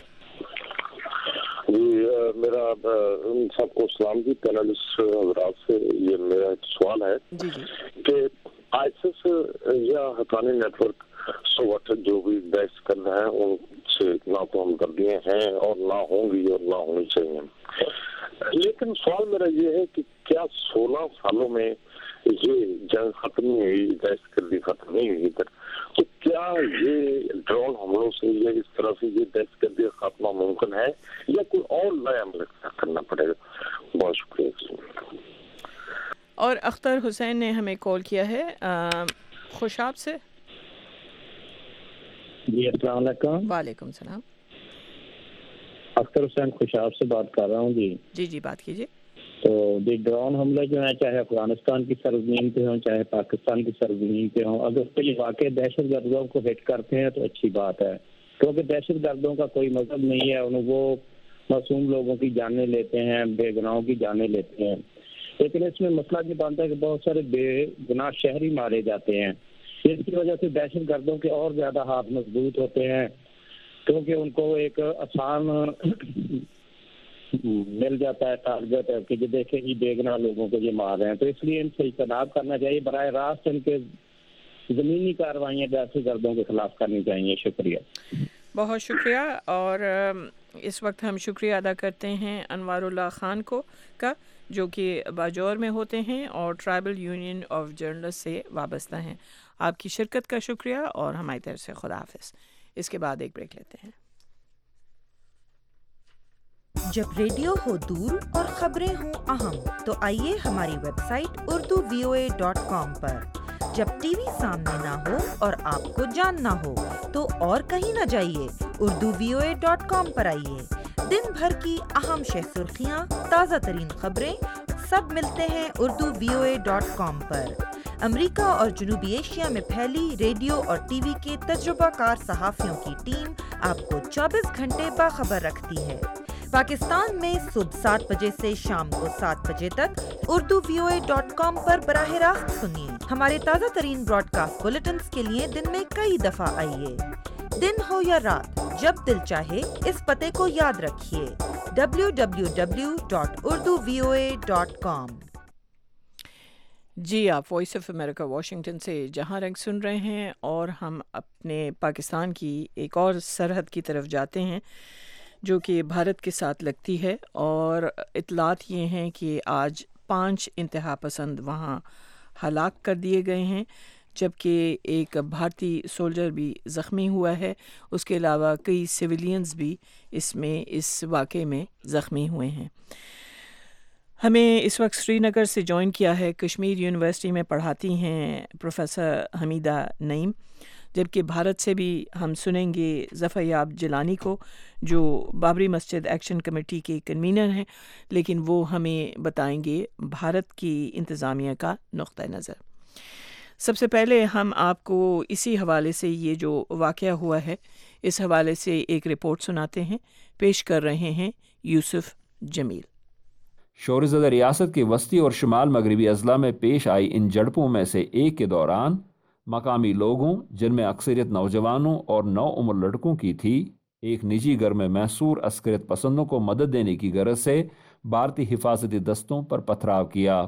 جی میرا سب کو سلام جی، پینلسٹ حضرات سے یہ میرا سوال ہے جی جی کہ آئسس یا حقانی نیٹ ورک سوٹ جو بھی دہشت گرد ہیں ان سے نہ تو ہم کردیے ہیں اور نہ ہوں گی اور نہ ہونی چاہیے. لیکن سوال میرا یہ ہے کہ کیا سولہ سالوں میں یہ جنگ ختم نہیں ہوئی، دہشت گردی ختم نہیں ہوئی ادھر، تو کیا یہ ڈرون حملوں سے یا اس طرح سے یہ دہشت گردی کا خاتمہ ممکن ہے یا کوئی اور نیا عمل کرنا پڑے گا؟ بہت شکریہ. اور اختر حسین نے ہمیں کال کیا ہے خوشاب سے. جی السلام علیکم. وعلیکم السلام. اختر حسین خوشاب سے بات کر رہا ہوں. جی جی جی بات کیجیے. تو یہ ڈرون حملے جو ہیں چاہے افغانستان کی سرزمین پہ ہوں چاہے پاکستان کی سرزمین پہ ہوں، اگر کوئی واقع دہشت گردوں کو ہٹ کرتے ہیں تو اچھی بات ہے، کیونکہ دہشت گردوں کا کوئی مذہب نہیں ہے، وہ معصوم لوگوں کی جانیں لیتے ہیں، بے گناہوں کی جانیں لیتے ہیں. لیکن اس میں مسئلہ یہ بنتا ہے کہ بہت سارے بے گناہ شہری مارے جاتے ہیں، جس کی وجہ سے دہشت گردوں کے اور زیادہ ہاتھ مضبوط ہوتے ہیں، کیونکہ ان کو ایک آسان مل جاتا ہے ٹارگٹ کہ جو دیکھیں جی بے گناہ لوگوں کو یہ مار رہے ہیں. تو اس لیے ان سے اجتناب کرنا چاہیے، براہ راست ان کے زمینی کارروائیاں دہشت گردوں کے خلاف کرنی چاہیے. شکریہ. بہت شکریہ. اور اس وقت ہم شکریہ ادا کرتے ہیں انوار اللہ خان کو کا جو کہ باجور میں ہوتے ہیں اور ٹرائبل یونین آف جرنلسٹ سے وابستہ ہیں. آپ کی شرکت کا شکریہ اور ہماری طرف سے خدا حافظ. اس کے بعد ایک بریک لیتے ہیں. جب ریڈیو ہو دور اور خبریں ہوں اہم تو آئیے ہماری website Urdu V O A dot com پر. جب ٹی وی سامنے نہ ہو اور آپ کو جاننا ہو تو اور کہیں نہ جائیے، Urdu V O A dot com پر آئیے. دن بھر کی اہم شہ سرخیاں، تازہ ترین خبریں سب ملتے ہیں Urdu V O A dot com پر. امریکہ اور جنوبی ایشیا میں پھیلی ریڈیو اور ٹی وی کے تجربہ کار صحافیوں کی ٹیم آپ کو چوبیس گھنٹے باخبر رکھتی ہے. پاکستان میں صبح سات بجے سے شام کو سات بجے تک Urdu V O A dot com پر براہ راست سنیے. ہمارے تازہ ترین براڈ کاسٹ بلیٹنز کے لیے دن میں کئی دفعہ آئیے. دن ہو یا رات، جب دل چاہے اس پتے کو یاد رکھیے، W W W dot Urdu V O A dot com. جی آپ وائس آف امریکہ واشنگٹن سے جہاں رنگ سن رہے ہیں اور ہم اپنے پاکستان کی ایک اور سرحد کی طرف جاتے ہیں جو کہ بھارت کے ساتھ لگتی ہے. اور اطلاعات یہ ہیں کہ آج پانچ انتہا پسند وہاں ہلاک کر دیے گئے ہیں، جبکہ ایک بھارتی سولجر بھی زخمی ہوا ہے. اس کے علاوہ کئی سویلینز بھی اس میں اس واقعے میں زخمی ہوئے ہیں. ہمیں اس وقت سری نگر سے جوائن کیا ہے، کشمیر یونیورسٹی میں پڑھاتی ہیں پروفیسر حمیدہ نعیم، جبکہ بھارت سے بھی ہم سنیں گے ظفر یاب جیلانی کو جو بابری مسجد ایکشن کمیٹی کے کنوینر ہیں، لیکن وہ ہمیں بتائیں گے بھارت کی انتظامیہ کا نقطہ نظر. سب سے پہلے ہم آپ کو اسی حوالے سے یہ جو واقعہ ہوا ہے اس حوالے سے ایک رپورٹ سناتے ہیں. پیش کر رہے ہیں یوسف جمیل. شور زدہ ریاست کے وسطی اور شمال مغربی اضلاع میں پیش آئی ان جھڑپوں میں سے ایک کے دوران مقامی لوگوں، جن میں اکثریت نوجوانوں اور نو عمر لڑکوں کی تھی، ایک نجی گھر میں محصور عسکریت پسندوں کو مدد دینے کی غرض سے بھارتی حفاظتی دستوں پر پتھراؤ کیا.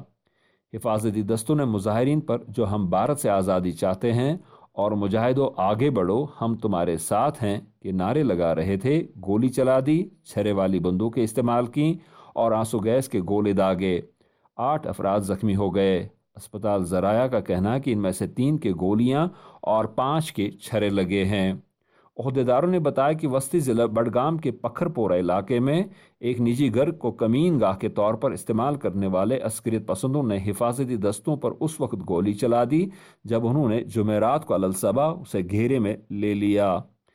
حفاظتی دستوں نے مظاہرین پر جو ہم بھارت سے آزادی چاہتے ہیں اور مجاہدوں آگے بڑھو ہم تمہارے ساتھ ہیں کہ نعرے لگا رہے تھے، گولی چلا دی، چھرے والی بندوقیں استعمال کیں اور آنسو گیس کے گولے داغے. آٹھ افراد زخمی ہو گئے. اسپتال ذرائع کا کہنا ہے کہ ان میں سے تین کے گولیاں اور پانچ کے چھرے لگے ہیں. عہدیداروں نے بتایا کہ وسطی ضلع بڈگام کے پکھر پورہ علاقے میں ایک نجی گھر کو کمین گاہ کے طور پر استعمال کرنے والے عسکریت پسندوں نے حفاظتی دستوں پر اس وقت گولی چلا دی جب انہوں نے جمعرات کو علالصبح اسے گھیرے میں لے لیا.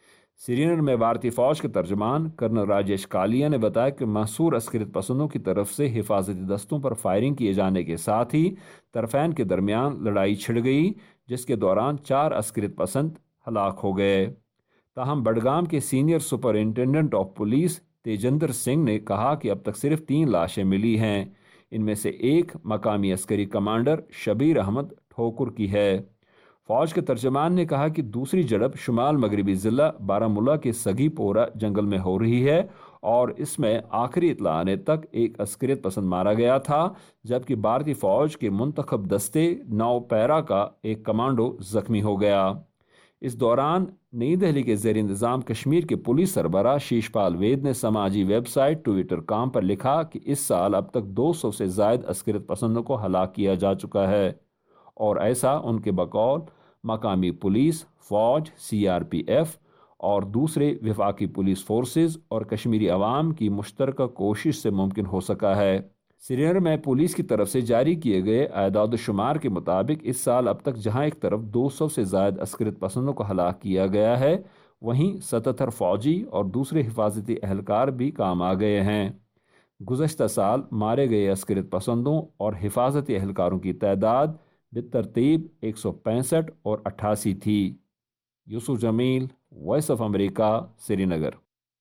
سری نگر میں بھارتی فوج کے ترجمان کرنل راجیش کالیا نے بتایا کہ محصور عسکریت پسندوں کی طرف سے حفاظتی دستوں پر فائرنگ کیے جانے کے ساتھ ہی طرفین کے درمیان لڑائی چھڑ گئی، جس کے دوران چار عسکریت پسند ہلاک ہو گئے. تاہم بڈگام کے senior superintendent of police Tejinder Singh نے کہا کہ اب تک صرف تین لاشیں ملی ہیں. ان میں سے ایک مقامی عسکری کمانڈر شبیر احمد ٹھوکر کی ہے. فوج کے ترجمان نے کہا کہ دوسری جھڑپ شمال مغربی ضلع بارامولہ کے سگی پورہ جنگل میں ہو رہی ہے اور اس میں آخری اطلاع آنے تک ایک عسکریت پسند مارا گیا تھا، جبکہ بھارتی فوج کے منتخب دستے نو پیرا کا ایک کمانڈو زخمی ہو گیا. اس دوران نئی دہلی کے زیر انتظام کشمیر کے پولیس سربراہ شیش پال وید نے سماجی ویب سائٹ ٹویٹر کام پر لکھا کہ اس سال اب تک دو سو سے زائد عسکریت پسندوں کو ہلاک کیا جا چکا ہے اور ایسا ان کے بقول मकामी पुलिस, फौज, सी आर पी एफ और दूसरे वफाकी पुलिस फोर्सेस और कश्मीरी अवाम की मुश्तरका कोशिश से मुमकिन हो सका है। श्रीनगर में पुलिस की तरफ से जारी किए गए आदाद शुमार के मुताबिक इस साल अब तक जहां एक तरफ दो सौ से ज़ायद अस्करियत पसंदों को हलाक किया गया है, वहीं सतहत्तर फौजी और दूसरे हिफाजती एहलकार भी काम आ गए हैं। गुज़श्ता साल मारे गए अस्करियत पसंदों और हिफाजती एहलकारों की तादाद बेतरतीब एक सौ पैंसठ और अट्ठासी थी। Yusuf Jameel, voice of America, Srinagar.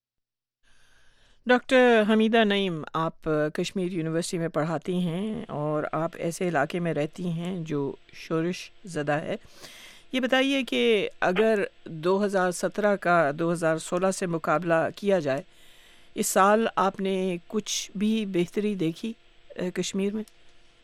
Doctor Hamida Naeem, आप कश्मीर यूनिवर्सिटी में पढ़ाती हैं और आप ऐसे इलाके में रहती हैं जो शोरश ज़दा है। ये बताइए कि अगर दो हज़ार सत्रह का दो हज़ार सोलह से मुकाबला किया जाए, इस साल आपने कुछ भी बेहतरी देखी कश्मीर में?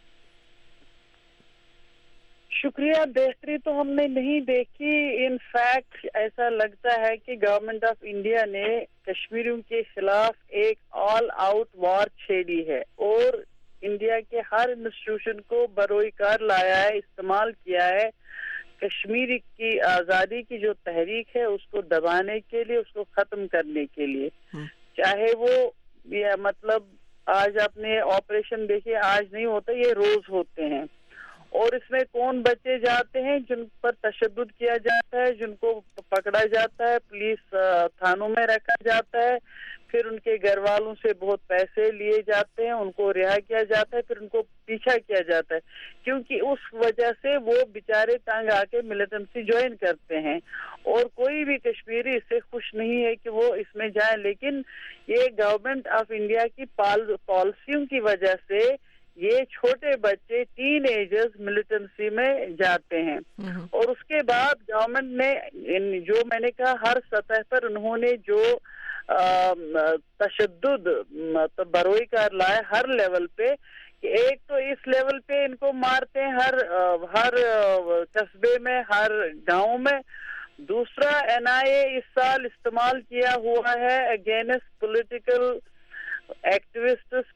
शुक्रिया। बेहतरी तो हमने नहीं देखी। इन फैक्ट ऐसा लगता है कि गवर्नमेंट ऑफ इंडिया ने कश्मीरियों के खिलाफ एक ऑल आउट वॉर छेड़ी है और इंडिया के हर इंस्टीट्यूशन को बरोई कार लाया है, इस्तेमाल किया है कश्मीर की आज़ादी की जो तहरीक है उसको दबाने के लिए, उसको ख़त्म करने के लिए। चाहे वो ये मतलब आज आपने ऑपरेशन देखिए, आज नहीं होता, ये रोज होते हैं और इसमें कौन बच्चे जाते हैं जिन पर तशद्दुद किया जाता है, जिनको पकड़ा जाता है, पुलिस थानों में रखा जाता है, फिर उनके घर वालों से बहुत पैसे लिए जाते हैं, उनको रिहा किया जाता है, फिर उनको पीछा किया जाता है, क्योंकि उस वजह से वो बेचारे तंग आके मिलिटेंसी ज्वाइन करते हैं और कोई भी कश्मीरी इससे खुश नहीं है कि वो इसमें जाए। लेकिन ये गवर्नमेंट ऑफ इंडिया की पॉलिसियों की वजह से ये छोटे बच्चे टीन एजर्स मिलिटेंसी में जाते हैं और उसके बाद गवर्नमेंट ने जो मैंने कहा हर सतह पर उन्होंने जो तशद्दुद मतलब बरोई कार लाया हर लेवल पे, कि एक तो इस लेवल पे इनको मारते हैं हर हर कस्बे में, हर गांव में। दूसरा एन आई ए इस साल इस्तेमाल किया हुआ है against political activists,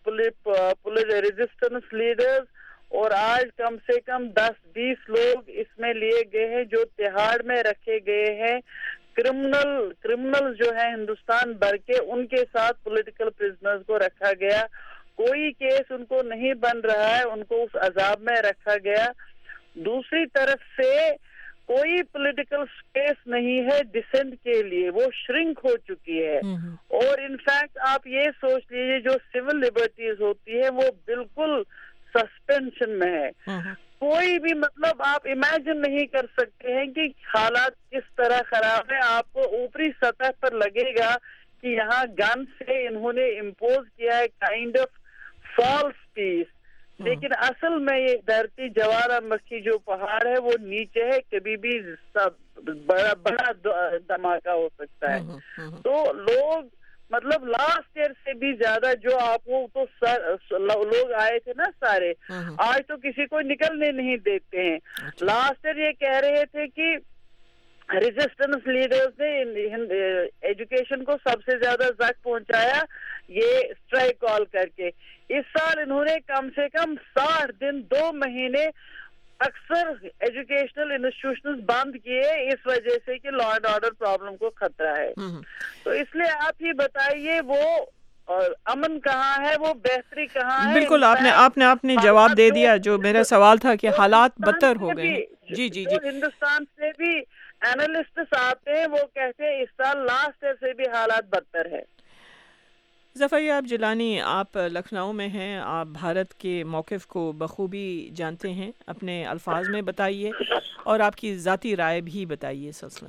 resistance leaders, और आज कम से कम दस बीस लोग इसमें लिए गए हैं जो तिहाड़ में रखे गए हैं। क्रिमिनल क्रिमिनल जो है हिंदुस्तान भर के, उनके साथ पॉलिटिकल प्रिजनर्स को रखा गया। कोई केस उनको नहीं बन रहा है, उनको उस अजाब में रखा गया। दूसरी तरफ से कोई पॉलिटिकल स्पेस नहीं है डिसेंट के लिए, वो श्रिंक हो चुकी है और इनफैक्ट आप ये सोच लीजिए जो सिविल लिबर्टीज होती है वो बिल्कुल सस्पेंशन में है। कोई भी मतलब आप इमेजिन नहीं कर सकते हैं कि हालात किस तरह खराब है। आपको ऊपरी सतह पर लगेगा कि यहाँ गन से इन्होंने इम्पोज किया है काइंड ऑफ फॉल्स पीस, लेकिन असल में ये धरती ज्वालामुखी जो पहाड़ है वो नीचे है, कभी भी सब बड़ा बड़ा धमाका हो सकता है। तो लोग मतलब लास्ट ईयर से भी ज्यादा जो आपको तो सर, लोग आए थे ना सारे, आज तो किसी को निकलने नहीं देते हैं। लास्ट ईयर ये कह रहे थे कि रेजिस्टेंस लीडर्स ने एजुकेशन को सबसे ज्यादा जख्म पहुंचाया ये स्ट्राइक कॉल करके। इस साल इन्होंने कम से कम साठ दिन दो महीने अक्सर एजुकेशनल इंस्टीट्यूशंस बंद किए इस वजह से कि लॉ एंड ऑर्डर प्रॉब्लम को खतरा है। तो इसलिए आप ही बताइए वो और अमन कहाँ है, वो बेहतरी कहाँ है? बिल्कुल आपने आपने आपने जवाब दे दिया जो मेरा सवाल था कि हालात बदतर हो गए। जी जी जी हिंदुस्तान से भी एनालिस्ट आते हैं, वो कहते हैं इस साल लास्ट ईयर से भी हालात बदतर है। ज़फ़रियाब जिलानी, आप लखनऊ में हैं, आप भारत के मौक़िफ़ को बखूबी जानते हैं, अपने अल्फाज में बताइए और आपकी ज़ाती राय भी बताइए इस सिलसिले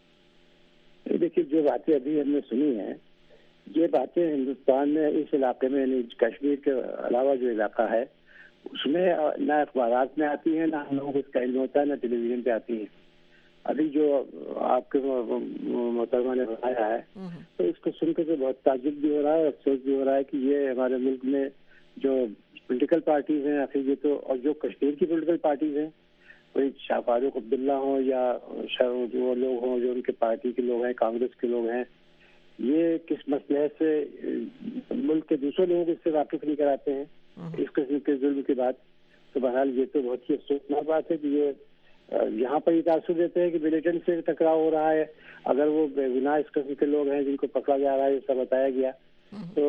में। देखिए, जो बातें अभी हमने सुनी हैं ये बातें हिंदुस्तान में इस इलाके में यानी कश्मीर के अलावा जो इलाका है उसमें ना अखबारात में आती हैं, ना हम लोगों को इसका इल्म होता है, ना टेलीविजन पे आती हैं। अभी जो आपके मोहतरमा ने बताया है तो इसको सुनकर तो बहुत ताज्जुब भी हो रहा है, अफसोस भी हो रहा है कि ये हमारे मुल्क में जो पॉलिटिकल पार्टीज हैं आखिर ये तो, और जो कश्मीर की पॉलिटिकल पार्टीज हैं, कोई शाह फारूक अब्दुल्ला हो या जो लोग हों जो उनके पार्टी के लोग हैं, कांग्रेस के लोग हैं, ये किस मसले से मुल्क के दूसरे लोगों को इससे वाकिफ नहीं कराते हैं इस किस्म के जुल्म की बात। तो बहरहाल ये तो बहुत ही अफसोसनाक बात है कि ये یہاں پر یہ تاثر دیتے ہیں کہ ملیٹنٹ سے ٹکراؤ ہو رہا ہے، اگر وہ بے گناہ اس قسم کے لوگ ہیں جن کو پکڑا جا رہا ہے، ایسا بتایا گیا، تو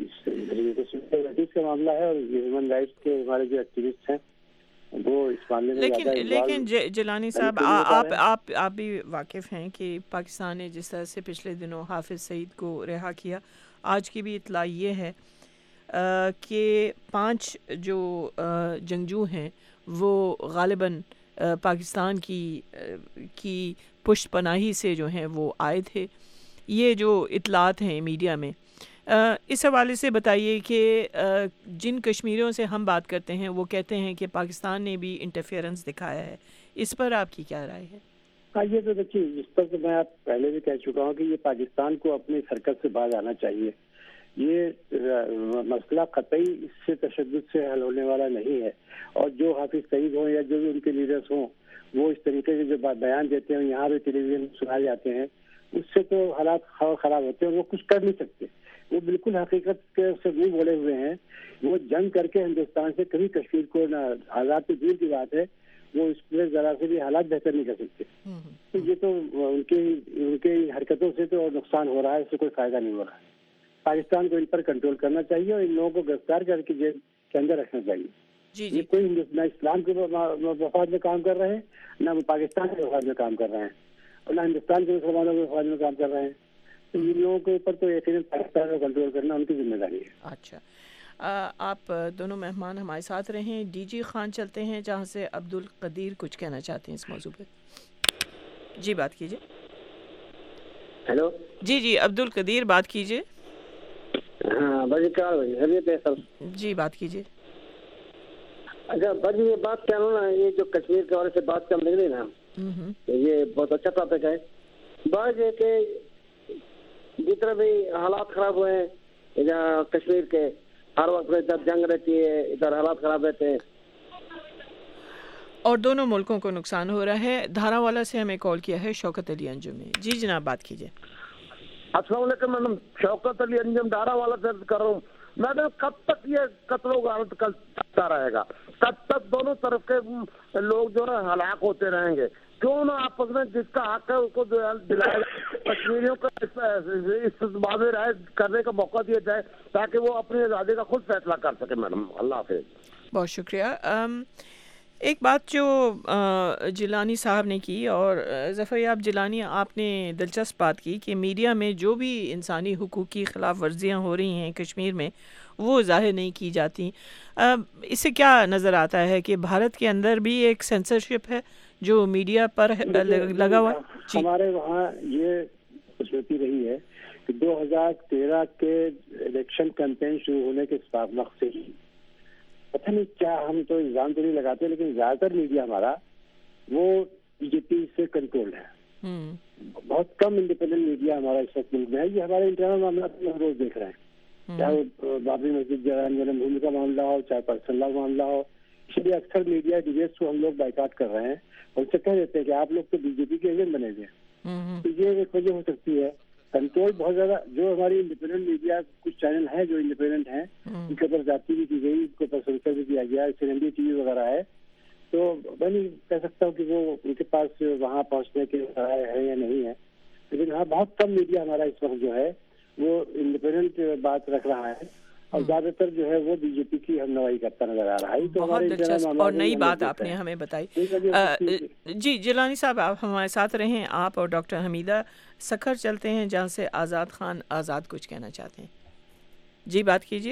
کا معاملہ ہے، اور ہیومن رائٹس کے ہمارے جو ایکٹیوسٹ ہیں وہ اس معاملے میں لیکن زیادہ لیکن جیلانی صاحب آپ آپ آپ بھی واقف ہیں کہ پاکستان نے جس طرح سے پچھلے دنوں حافظ سعید کو رہا کیا، آج کی بھی اطلاع یہ ہے کہ پانچ جو جنگجو ہیں وہ غالباً پاکستان کی کی پشت پناہی سے جو ہیں وہ آئے تھے. یہ جو اطلاعات ہیں میڈیا میں، اس حوالے سے بتائیے کہ جن کشمیریوں سے ہم بات کرتے ہیں وہ کہتے ہیں کہ پاکستان نے بھی انٹرفیئرنس دکھایا ہے، اس پر آپ کی کیا رائے ہے؟ ہاں یہ تو دیکھیے، اس پر تو میں آپ پہلے بھی کہہ چکا ہوں کہ یہ پاکستان کو اپنی حرکت سے باز آنا چاہیے. یہ مسئلہ قطعی اس سے تشدد سے حل ہونے والا نہیں ہے، اور جو حافظ سعید ہوں یا جو بھی ان کے لیڈرز ہوں وہ اس طریقے سے جو بیان دیتے ہیں یہاں بھی ٹیلی ویژن سنائے جاتے ہیں، اس سے تو حالات خراب ہوتے ہیں، وہ کچھ کر نہیں سکتے. وہ بالکل حقیقت سے منہ بولے ہوئے ہیں. وہ جنگ کر کے ہندوستان سے کبھی کشمیر کو نہ آزاد تو دور کی بات ہے، وہ اس میں ذرا سے بھی حالات بہتر نہیں کر سکتے. تو یہ تو ان کی ان کی حرکتوں سے تو نقصان ہو رہا ہے، اس سے کوئی فائدہ نہیں ہو رہا ہے. پاکستان کو ان پر کنٹرول کرنا چاہیے اور ان لوگوں کو گرفتار کر کے جیل کے اندر رکھنا چاہیے. جی یہ کوئی نہ اسلام کے مفاد میں کام کر رہے ہیں، نہ پاکستان کے مفاد میں کام کر رہے ہیں، اور نہ ہندوستان کے مسلمانوں کے مفاد میں کام کر رہے ہیں. تو ان لوگوں کے اوپر تو یقیناً پاکستان کو کنٹرول کرنا ان کی ذمہ داری ہے. اچھا، آپ دونوں مہمان ہمارے ساتھ رہیں. ڈی جی خان چلتے ہیں جہاں سے عبد القدیر کچھ کہنا چاہتے ہیں اس موضوع پہ. جی بات کیجیے. ہیلو. جی جی عبد القدیر بات کیجیے. ہاں بھائی کیا خیریت ہے سر؟ جی بات کیجیے. اچھا بھائی یہ بات کیا نا، یہ جو کشمیر کے حوالے سے بات کم نکلی نا، یہ بہت اچھا ٹاپک ہے. بات یہ کہ جتنے بھی حالات خراب ہوئے ہیں کشمیر کے، ہر وقت ادھر جنگ رہتی ہے، ادھر حالات خراب رہتے ہیں اور دونوں ملکوں کو نقصان ہو رہا ہے. دھارا والا سے ہمیں کال کیا ہے شوکت علی انجم نے. جی جناب بات کیجیے. السلام علیکم میڈم، شوکت علی انجم ڈارا والا سے کر رہا ہوں. میڈم کب تک یہ قتل و غارت چلتا رہے گا؟ کب تک دونوں طرف کے لوگ جو ہے ہلاک ہوتے رہیں گے؟ کیوں نہ آپس میں جس کا حق ہے اس کو دلایا جائے، کشمیریوں کو اس بات میں رائے کرنے کا موقع دیا جائے تاکہ وہ اپنی آزادی کا خود فیصلہ کر سکے. میڈم اللہ حافظ. بہت شکریہ. ایک بات جو جیلانی صاحب نے کی، اور ظفر یاب جیلانی آپ نے دلچسپ بات کی کہ میڈیا میں جو بھی انسانی حقوق کی خلاف ورزیاں ہو رہی ہیں کشمیر میں وہ ظاہر نہیں کی جاتی. اس سے کیا نظر آتا ہے کہ بھارت کے اندر بھی ایک سینسرشپ ہے جو میڈیا پر لگا ہوا ہے؟ ہمارے وہاں یہ خصوصیت رہی ہے کہ دو ہزار تیرہ کے الیکشن کیمپین شروع ہونے کے وقت سے ہی پتہ نہیں کیا، ہم تو الزام تو نہیں لگاتے، لیکن زیادہ تر میڈیا ہمارا وہ بی جے پی سے کنٹرول ہے. بہت کم انڈیپینڈنٹ میڈیا ہمارا اس وقت ملک میں ہے. یہ ہمارے انٹرنل معاملات ہم روز دیکھ رہے ہیں، چاہے وہ بابری مسجد جنم بھومی کا معاملہ ہو، چاہے پرسنل لا معاملہ ہو. اس لیے اکثر میڈیا ڈیبیٹس کو ہم لوگ بائیکاٹ کر رہے ہیں، ان سے کہہ دیتے ہیں کہ آپ لوگ تو بی جے پی کے ایجنٹ بنے ہوئے ہیں. تو یہ ایک وجہ ہو سکتی ہے. کنٹرول بہت زیادہ، جو ہماری انڈیپینڈنٹ میڈیا کچھ چینل ہیں جو انڈیپینڈنٹ ہیں ان کے اوپر ذاتی بھی کی گئی، ان کے اوپر سینسر بھی کیا گیا، سینڈی ٹی وی وغیرہ ہے. تو میں نہیں کہہ سکتا ہوں کہ وہ ان کے پاس وہاں پہنچنے کے ذرائع ہے یا نہیں ہے، لیکن ہاں بہت کم میڈیا ہمارا اس وقت جو ہے وہ انڈیپینڈنٹ بات رکھ رہا ہے، اور زیادہ تر جو ہے وہ بی جے پی کی ہم نوائی کرتا نظر آ رہا ہے. تو بہت دلچسپ اور نئی بات آپ نے ہمیں بتائی. جی جیلانی صاحب آپ ہمارے ساتھ رہیں. آپ اور ڈاکٹر حمیدہ سکھر چلتے ہیں جہاں سے آزاد خان آزاد کچھ کہنا چاہتے ہیں. جی بات کیجیے.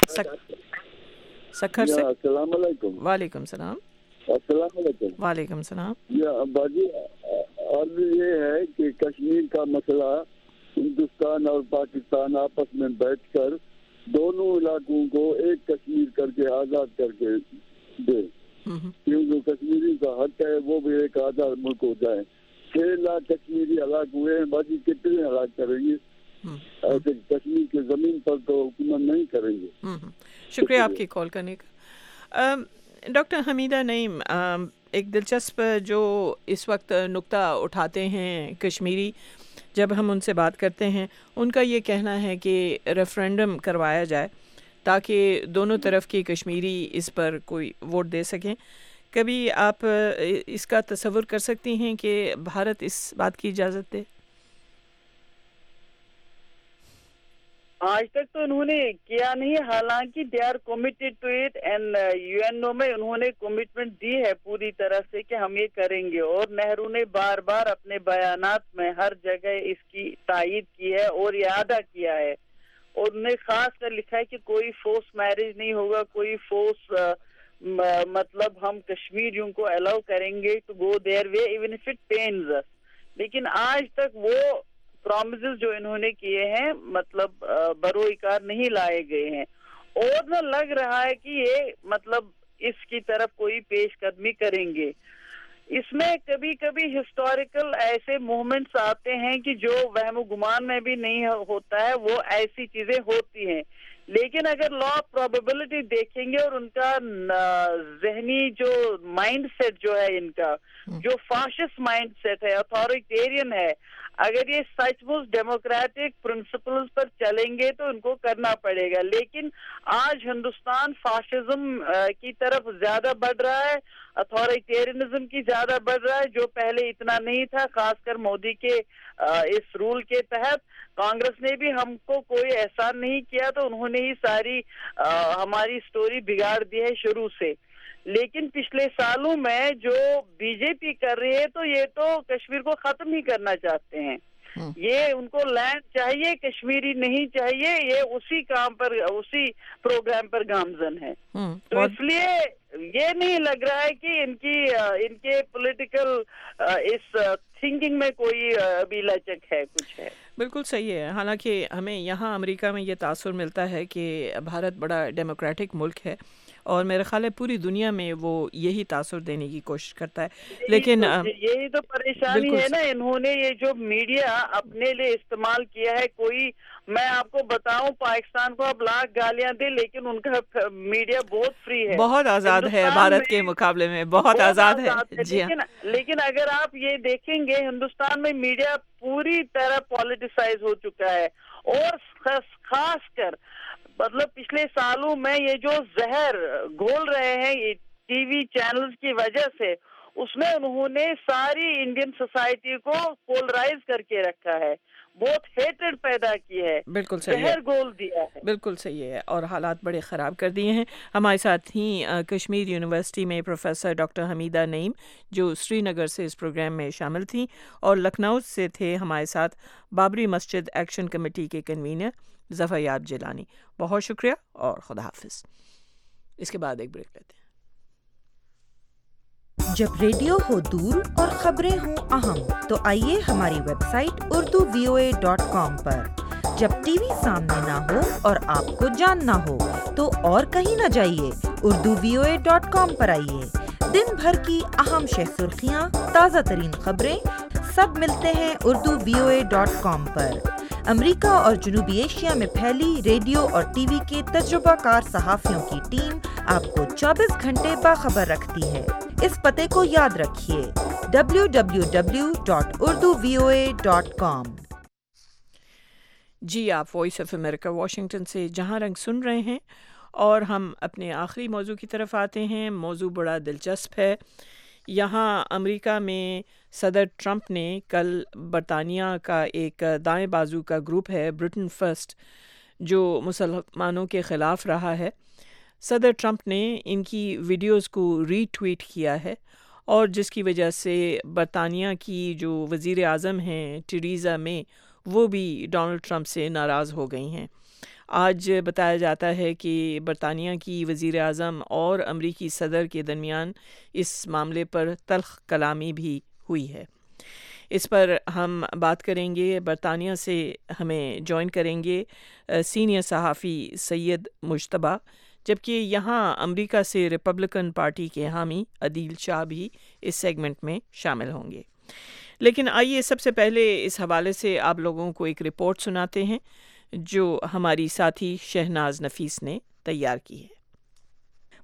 سکھر سے. السلام علیکم. وعلیکم السلام. السلام علیکم. وعلیکم السلام. باجی عرض یہ ہے کہ کشمیر کا مسئلہ ہندوستان اور پاکستان آپس میں بیٹھ کر دونوں علاقوں کو ایک کشمیر کر کے آزاد کر کے دے، کیونکہ کشمیری کا حق ہے وہ بھی ایک آزاد ملک ہو جائے. چھ لاکھ کشمیری ہلاک ہوئے ہیں، باقی کتنے ہلاک کریں گے؟ ایسے کشمیر کے زمین پر تو حکومت نہیں کریں گے. شکریہ آپ کی کال کرنے کا. ڈاکٹر حمیدہ نعیم، ایک دلچسپ جو اس وقت نقطہ اٹھاتے ہیں کشمیری، جب ہم ان سے بات کرتے ہیں ان کا یہ کہنا ہے کہ ریفرینڈم کروایا جائے تاکہ دونوں طرف کی کشمیری اس پر کوئی ووٹ دے سکیں. کبھی آپ اس کا تصور کر سکتی ہیں کہ بھارت اس بات کی اجازت دے؟ آج تک تو انہوں نے کیا نہیں، حالانکہ they are committed to it and U N O میں انہوں نے کمٹمنٹ دی ہے پوری طرح سے کہ ہم یہ کریں گے، اور نہرو نے بار بار اپنے بیانات میں ہر جگہ اس کی تائید کی ہے اور اعادہ کیا ہے، اور انہوں نے خاص کر لکھا ہے کہ کوئی فورس میرج نہیں ہوگا، کوئی فورس مطلب ہم کشمیریوں کو الاؤ کریں گے to go their way even if it pains us, لیکن آج تک وہ پرومسز جو انہوں نے کیے ہیں مطلب بروئے کار نہیں لائے گئے ہیں، اور نہ لگ رہا ہے کہ یہ مطلب اس کی طرف کوئی پیش قدمی کریں گے۔ اس میں کبھی کبھی ہسٹوریکل ایسے موومنٹس آتے ہیں کہ جو وہم و گمان میں بھی نہیں ہوتا ہے، وہ ایسی چیزیں ہوتی ہیں، لیکن اگر لا آف پروبیبلٹی دیکھیں گے اور ان کا ذہنی جو مائنڈ سیٹ جو ہے، ان کا جو فاشسٹ مائنڈ سیٹ ہے، اتھارٹیرین ہے، اگر یہ سچ مچ ڈیموکریٹک پرنسپلز پر چلیں گے تو ان کو کرنا پڑے گا، لیکن آج ہندوستان فاشزم کی طرف زیادہ بڑھ رہا ہے، اتھارٹیرینزم کی زیادہ بڑھ رہا ہے، جو پہلے اتنا نہیں تھا، خاص کر مودی کے اس رول کے تحت۔ کانگریس نے بھی ہم کو کوئی احسان نہیں کیا، تو انہوں نے ہی ساری ہماری سٹوری بگاڑ دی ہے شروع سے، لیکن پچھلے سالوں میں جو بی جے پی کر رہی ہے تو یہ تو کشمیر کو ختم ہی کرنا چاہتے ہیں، یہ ان کو لینڈ چاہیے، کشمیری نہیں چاہیے، یہ اسی کام پر اسی پروگرام پر گامزن ہے، تو اس لیے یہ نہیں لگ رہا ہے کہ ان کی ان کے پولیٹیکل اس تھنکنگ میں کوئی ابھی لچک ہے، کچھ ہے۔ بالکل صحیح ہے، حالانکہ ہمیں یہاں امریکہ میں یہ تاثر ملتا ہے کہ بھارت بڑا ڈیموکریٹک ملک ہے، اور میرے خیال ہے پوری دنیا میں وہ یہی تاثر دینے کی کوشش کرتا ہے، لیکن یہی تو پریشانی ہے نا، انہوں نے یہ جو میڈیا اپنے لیے استعمال کیا ہے، کوئی میں آپ کو بتاؤں پاکستان کو اب لاکھ گالیاں دے، لیکن ان کا میڈیا بہت فری ہے، بہت آزاد ہے بھارت کے مقابلے میں، بہت آزاد ہے، جی ہاں، لیکن اگر آپ یہ دیکھیں گے ہندوستان میں میڈیا پوری طرح پولیٹیسائز ہو چکا ہے، اور خاص کر مطلب پچھلے سالوں میں یہ جو زہر گھول رہے ہیں یہ ٹی وی چینلز کی وجہ سے، اس میں انہوں نے ساری انڈین سوسائٹی کو پولرائز کر کے رکھا ہے، بہت ہیٹڈ پیدا کی ہے، بالکل صحیح ہے، زہر گھول دیا ہے، بالکل صحیح ہے، اور حالات بڑے خراب کر دیے ہیں۔ ہمارے ساتھ ہی کشمیر یونیورسٹی میں پروفیسر ڈاکٹر حمیدہ نعیم، جو سری نگر سے اس پروگرام میں شامل تھیں، اور لکھنؤ سے تھے ہمارے ساتھ بابری مسجد ایکشن کمیٹی کے کنوینر ظفر یاب جیلانی۔ بہت شکریہ اور خدا حافظ۔ اس کے بعد ایک بریک لیتے ہیں۔ جب ریڈیو ہو دور اور خبریں ہوں اہم تو آئیے ہماری website Urdu V O A dot com پر۔ جب ٹی وی سامنے نہ ہو اور آپ کو جاننا ہو تو اور کہیں نہ جائیے، Urdu V O A dot com پر آئیے۔ دن بھر کی اہم شہ سرخیاں، تازہ ترین خبریں سب ملتے ہیں Urdu V O A dot com پر۔ امریکہ اور جنوبی ایشیا میں پھیلی ریڈیو اور ٹی وی کے تجربہ کار صحافیوں کی ٹیم آپ کو چوبیس گھنٹے باخبر رکھتی ہے۔ اس پتے کو یاد رکھیے، W W W dot Urdu V O A dot com. جی، آپ وائس آف امریکہ واشنگٹن سے جہاں رنگ سن رہے ہیں، اور ہم اپنے آخری موضوع کی طرف آتے ہیں۔ موضوع بڑا دلچسپ ہے۔ یہاں امریکہ میں صدر ٹرمپ نے کل برطانیہ کا ایک دائیں بازو کا گروپ ہے برٹن فرسٹ، جو مسلمانوں کے خلاف رہا ہے، صدر ٹرمپ نے ان کی ویڈیوز کو ری ٹویٹ کیا ہے، اور جس کی وجہ سے برطانیہ کی جو وزیر اعظم ہیں ٹریزا مے، وہ بھی ڈونلڈ ٹرمپ سے ناراض ہو گئی ہیں۔ آج بتایا جاتا ہے کہ برطانیہ کی وزیر اعظم اور امریکی صدر کے درمیان اس معاملے پر تلخ کلامی بھی ہوئی ہے۔ اس پر ہم بات کریں گے، برطانیہ سے ہمیں جوائن کریں گے سینئر صحافی سید مجتبیٰ، جبکہ یہاں امریکہ سے ریپبلکن پارٹی کے حامی عدیل شاہ بھی اس سیگمنٹ میں شامل ہوں گے۔ لیکن آئیے سب سے پہلے اس حوالے سے آپ لوگوں کو ایک رپورٹ سناتے ہیں جو ہماری ساتھی شہناز نفیس نے تیار کی ہے۔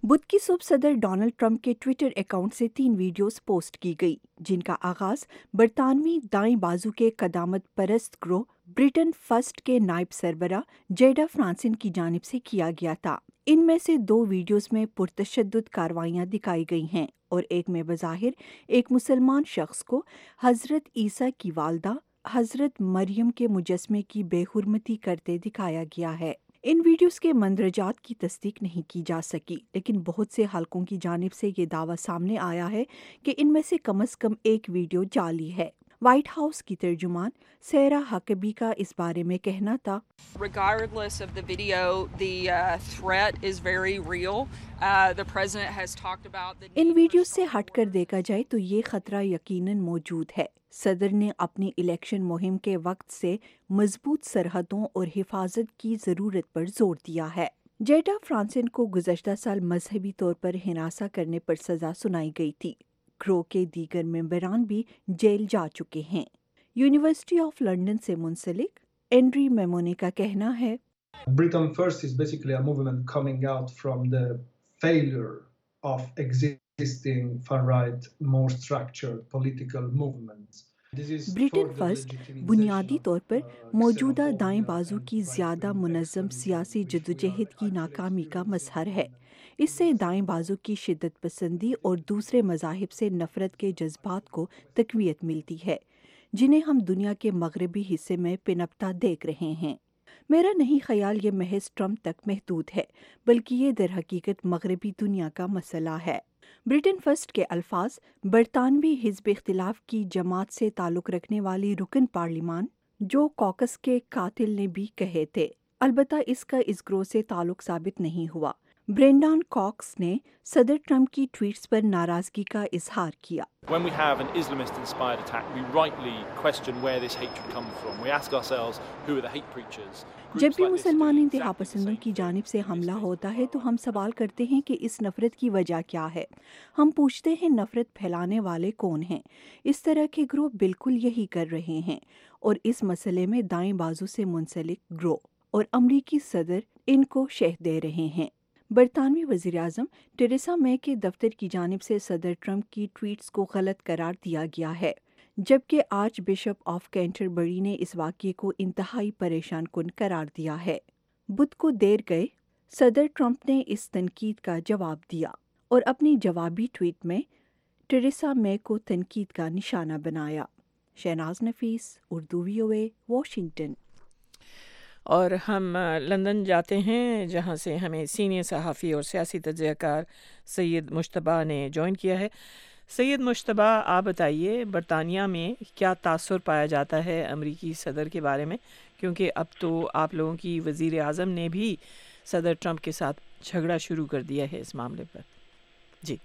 बुध की सुबह सदर डोनाल्ड ट्रंप के ट्विटर अकाउंट से तीन वीडियोस पोस्ट की गई, जिनका आगाज बरतानवी दाएं बाजू के कदामत परस्त ग्रोह ब्रिटेन फर्स्ट के नायब सरबरा जेडा फ्रांसिन की जानिब से किया गया था। इनमें से दो वीडियोस में पुरतशद्दुद कार्रवाइयां दिखाई गई हैं और एक में बज़ाहिर एक मुसलमान शख्स को हजरत ईसा की वालदा हजरत मरियम के मुजस्मे की बेहुरमती करते दिखाया गया है। इन वीडियोस के मंदरजात की तस्दीक नहीं की जा सकी, लेकिन बहुत से हलकों की जानिब से ये दावा सामने आया है कि इनमें से कम अज कम एक वीडियो जाली है। व्हाइट हाउस की तर्जुमान सेरा हकबी का इस बारे में कहना था, Regardless of the video, the uh, threat is very real. Uh, the president has talked about the इन वीडियो से हटकर देखा जाए तो ये खतरा यकीनन मौजूद है। सदर ने अपनी इलेक्शन मुहिम के वक्त से मजबूत सरहदों और हिफाजत की ज़रूरत पर जोर दिया है। जेडा फ्रांसिन को गुज़श्ता साल मजहबी तौर पर हिरासा करने पर सज़ा सुनाई गई थी। ग्रो के दीगर मेंबरान भी जेल जा चुके हैं। यूनिवर्सिटी ऑफ लंदन से मुंसलिक एंड्री मेमोनी का कहना है, Britain First is basically a movement coming out from the failure of existing far-right, more structured political movements. Britain First बुनियादी तौर पर मौजूदा दाएं बाजू की ज़्यादा मुनज़्ज़म सियासी जद्दोजहद की नाकामी का मज़हर है। इससे दाएं बाजू की शिद्दत पसंदी और दूसरे मज़ाहिब से नफ़रत के जज्बात को तक़वियत मिलती है, जिन्हें हम दुनिया के मगरबी हिस्से में पिनपता देख रहे हैं। मेरा नहीं ख्याल ये महज ट्रंप तक महदूद है, बल्कि ये दर हकीकत मगरबी दुनिया का मसला है। ब्रिटेन फर्स्ट के अल्फाज बरतानवी हिज़्ब इख्तिलाफ की जमात से ताल्लुक़ रखने वाली रुकन पार्लिमान जो कॉकस के कातिल ने भी कहे थे। अलबत्ता इसका इस ग्रोह से ताल्लुक़ साबित नहीं हुआ। ब्रेंडन कॉक्स ने सदर ट्रंप की ट्वीट्स पर नाराजगी का इजहार किया। When we have an Islamist-inspired attack, we rightly question where this hatred comes from. We ask ourselves, who are the hate preachers? जब भी मुसलमान इंतहा पसंदों की जानिब से हमला होता है तो हम सवाल करते हैं कि इस नफरत की वजह क्या है। हम पूछते हैं नफरत फैलाने वाले कौन हैं। इस तरह के ग्रोह बिल्कुल यही कर रहे हैं और इस मसले में दाएं बाजू से मुंसलिक ग्रोह और अमरीकी सदर इनको शह दे रहे हैं। बरतानवी वज़ीर-ए-आज़म टेरेसा मे के दफ्तर की जानिब से सदर ट्रंप की ट्वीट्स को गलत करार दिया गया है, जबकि आर्च बिशप ऑफ कैंटरबरी ने इस वाक़ये को इंतहाई परेशान कुन करार दिया है। बुध को देर गए सदर ट्रंप ने इस तनकीद का जवाब दिया और अपनी जवाबी ट्वीट में टेरेसा मे को तनकीद का निशाना बनाया। Shahnaz Nafees, Urdu V O A, Washington. और हम लंदन जाते हैं, जहां से हमें सीनियर सहाफ़ी और सियासी तजज़ियाकार सैयद मुश्तबा ने जॉइन किया है। सैयद मुश्तबा, आप बताइए बरतानिया में क्या तासुर पाया जाता है अमरीकी सदर के बारे में, क्योंकि अब तो आप लोगों की वज़ीर आज़म ने भी सदर ट्रंप के साथ झगड़ा शुरू कर दिया है इस मामले पर। जी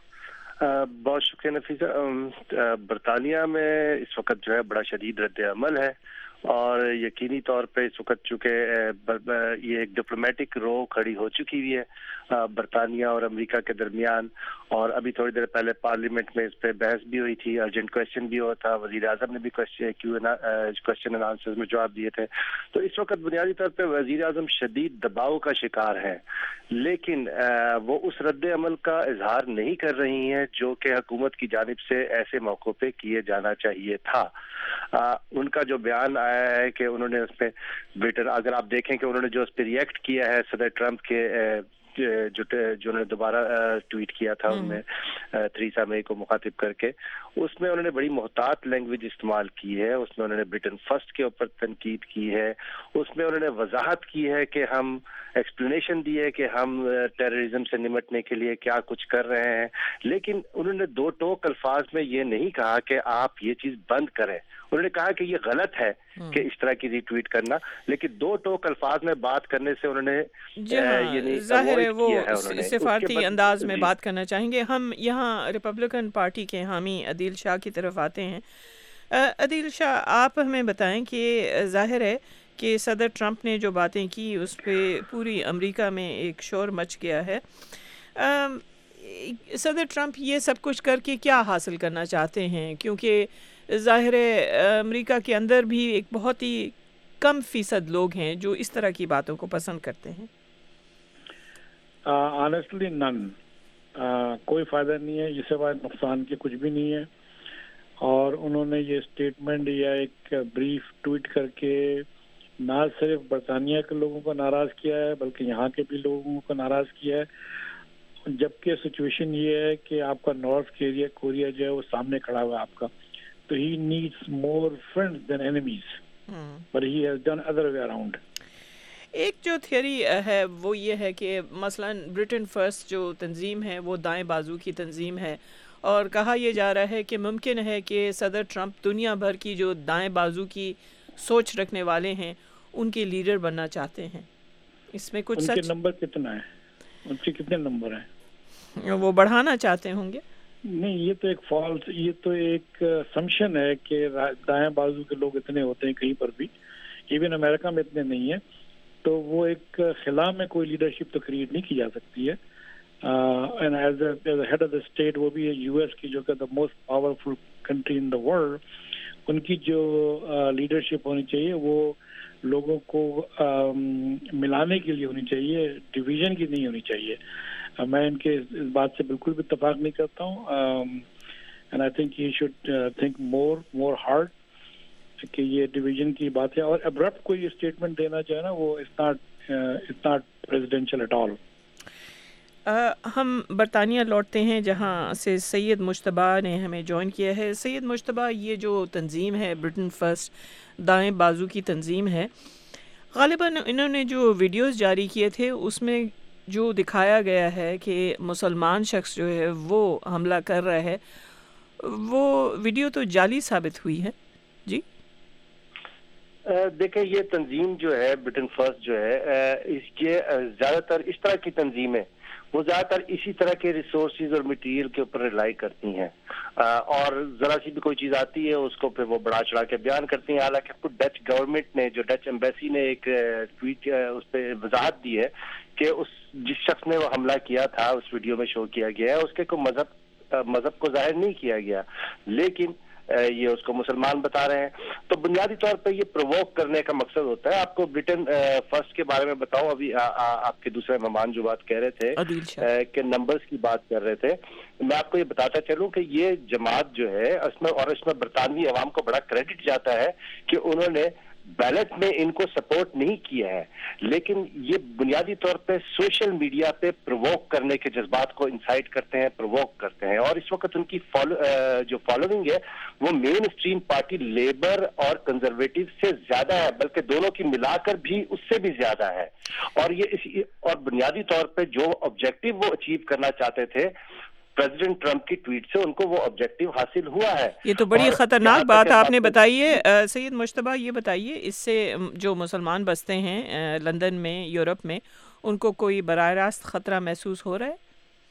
बहुत शुक्रिया नफीसा। बरतानिया में इस वक्त जो है बड़ा शदीद रद्द अमल है और यकीनी तौर पे इस वक्त चूँकि ये एक डिप्लोमेटिक रो खड़ी हो चुकी हुई है बरतानिया और अमेरिका के दरमियान, और अभी थोड़ी देर पहले पार्लियामेंट में इस पे बहस भी हुई थी, अर्जेंट क्वेश्चन भी हुआ था, वज़ीर आज़म ने भी question Q question and answers में जवाब दिए थे। तो इस वक्त बुनियादी तौर पे वज़ीर आज़म शदीद दबाव का शिकार है, लेकिन वो उस रद्द अमल का इजहार नहीं कर रही हैं जो कि हुकूमत की जानिब से ऐसे मौक़ों पे किए जाना चाहिए था। आ, उनका जो बयान आया है कि उन्होंने उस पर ब्रिटेन, अगर आप देखें कि उन्होंने जो उस पर रिएक्ट किया है सदर ट्रंप के जो जो उन्होंने दोबारा ट्वीट किया था उनमें थेरेसा मे को मुखातिब करके, उसमें उन्होंने बड़ी मोहतात लैंग्वेज इस्तेमाल की है। उसमें उन्होंने ब्रिटेन फर्स्ट के ऊपर तनकीद की है, उसमें उन्होंने वजाहत की है कि हम एक्सप्लेनेशन दी है कि हम टेररिज्म से निमटने के लिए क्या कुछ कर रहे हैं, लेकिन उन्होंने दो टोक अल्फाज में ये नहीं कहा कि आप ये चीज़ बंद करें। उन्होंने कहा कि ये गलत है कि इस तरह की रीट्वीट करना, लेकिन दो टोक अल्फाज में बात करने से उन्होंने ये जाहिर है वो सिफारती अंदाज में बात करना चाहेंगे। हम यहाँ रिपब्लिकन पार्टी के हामी अदील शाह की तरफ आते हैं। अदील शाह, आप हमें बताएं कि जाहिर है कि सदर ट्रंप ने जो बातें की उस पर पूरी अमेरिका में एक शोर मच गया है। सदर ट्रंप ये सब कुछ करके क्या हासिल करना चाहते हैं, क्योंकि ज़ाहिर है अमेरिका के अंदर भी एक बहुत ही कम फीसद लोग हैं जो इस तरह की बातों को पसंद करते हैं। ऑनेस्टली नन, कोई फ़ायदा नहीं है, ये सिवाय नुकसान के कुछ भी नहीं है। और उन्होंने ये स्टेटमेंट या एक ब्रीफ ट्वीट करके ना सिर्फ बरतानिया के लोगों को नाराज़ किया है बल्कि यहाँ के भी लोगों को नाराज़ किया है, जबकि सिचुएशन ये है कि आपका नॉर्थ कोरिया कोरिया जो है वो सामने खड़ा हुआ है आपका, तो he needs more friends than enemies, but he has done other way around. एक जो थियरी है वो ये है कि मसलन ब्रिटेन फर्स्ट जो तंजीम है वो दाएं बाजू की तंजीम है, और कहा यह जा रहा है कि मुमकिन है कि सदर ट्रंप दुनिया भर की जो दाएं बाजू की सोच रखने वाले हैं उनके लीडर बनना चाहते हैं। इसमें कुछ उनके सच नंबर कितना है, उनके कितने नंबर हैं, वो बढ़ाना चाहते होंगे? नहीं, ये तो एक फॉल्स, ये तो एक असम्पशन है कि दाएं बाजू के लोग इतने होते हैं कहीं पर भी, इवन अमेरिका में इतने नहीं है, तो वो एक खिला में कोई लीडरशिप तो क्रिएट नहीं की जा सकती है। And as as head of the state, वो भी यूएस की जो कि the most powerful country in the world, उनकी जो लीडरशिप uh, होनी चाहिए वो लोगों को uh, मिलाने के लिए होनी चाहिए, डिवीजन की नहीं होनी चाहिए। uh, मैं इनके इस, इस बात से बिल्कुल भी इत्तेफाक नहीं करता हूँ, and I think he should think more more hard कि ये डिवीजन की बात है, और अब्रप्ट कोई ये स्टेटमेंट देना चाहे ना, वो it's not it's not presidential at all. Uh, हम बरतानिया लौटते हैं जहाँ से सैयद मुश्तबा ने हमें ज्वाइन किया है। सैयद मुश्तबा, ये जो तंजीम है ब्रिटेन फर्स्ट दाएं बाजू की तंजीम है, ग़ालिबन इन्होंने जो वीडियोस जारी किए थे उसमें जो दिखाया गया है कि मुसलमान शख्स जो है वो हमला कर रहा है, वो वीडियो तो जाली साबित हुई है। जी देखें, ये तंजीम जो है ब्रिटेन फर्स्ट जो है, इसके ज़्यादातर इस तरह की तंजीमें वो ज़्यादातर इसी तरह के रिसोर्सेज और मटेरियल के ऊपर रिलाई करती हैं, और ज़रा सी भी कोई चीज़ आती है उसको फिर वो बढ़ा चढ़ा के बयान करती हैं। हालांकि खुद डच गवर्नमेंट ने, जो डच एम्बेसी ने एक ट्वीट उस पर वजाहत दी है कि उस जिस शख्स ने वो हमला किया था, उस वीडियो में शो किया गया है, उसके को मजहब मजहब को जाहिर नहीं किया गया, लेकिन ये उसको मुसलमान बता रहे हैं। तो बुनियादी तौर पे ये प्रोवोक करने का मकसद होता है। आपको ब्रिटेन फर्स्ट के बारे में बताऊं, अभी आ, आ, आपके दूसरे मेहमान जो बात कह रहे थे कि नंबर्स की बात कर रहे थे, मैं आपको ये बताता चलूं कि ये जमात जो है इसमें, और इसमें बरतानवी अवाम को बड़ा क्रेडिट जाता है कि उन्होंने बैलेट में इनको सपोर्ट नहीं किया है, लेकिन ये बुनियादी तौर पे सोशल मीडिया पे प्रोवोक करने के जज्बात को इंसाइट करते हैं, प्रोवोक करते हैं। और इस वक्त उनकी फॉलो जो फॉलोइंग है वो मेन स्ट्रीम पार्टी लेबर और कंजर्वेटिव से ज्यादा है, बल्कि दोनों की मिलाकर भी उससे भी ज्यादा है। और ये इस और बुनियादी तौर पे जो ऑब्जेक्टिव वो अचीव करना चाहते थे प्रेसिडेंट ट्रंप की ट्वीट से, उनको वो ऑब्जेक्टिव हासिल हुआ है। ये तो बड़ी खतरनाक बात आपने बताई है सैयद मुश्तबा। ये बताइए, इससे जो मुसलमान बसते हैं लंदन में, यूरोप में, उनको कोई बराह रास्त खतरा महसूस हो रहा है?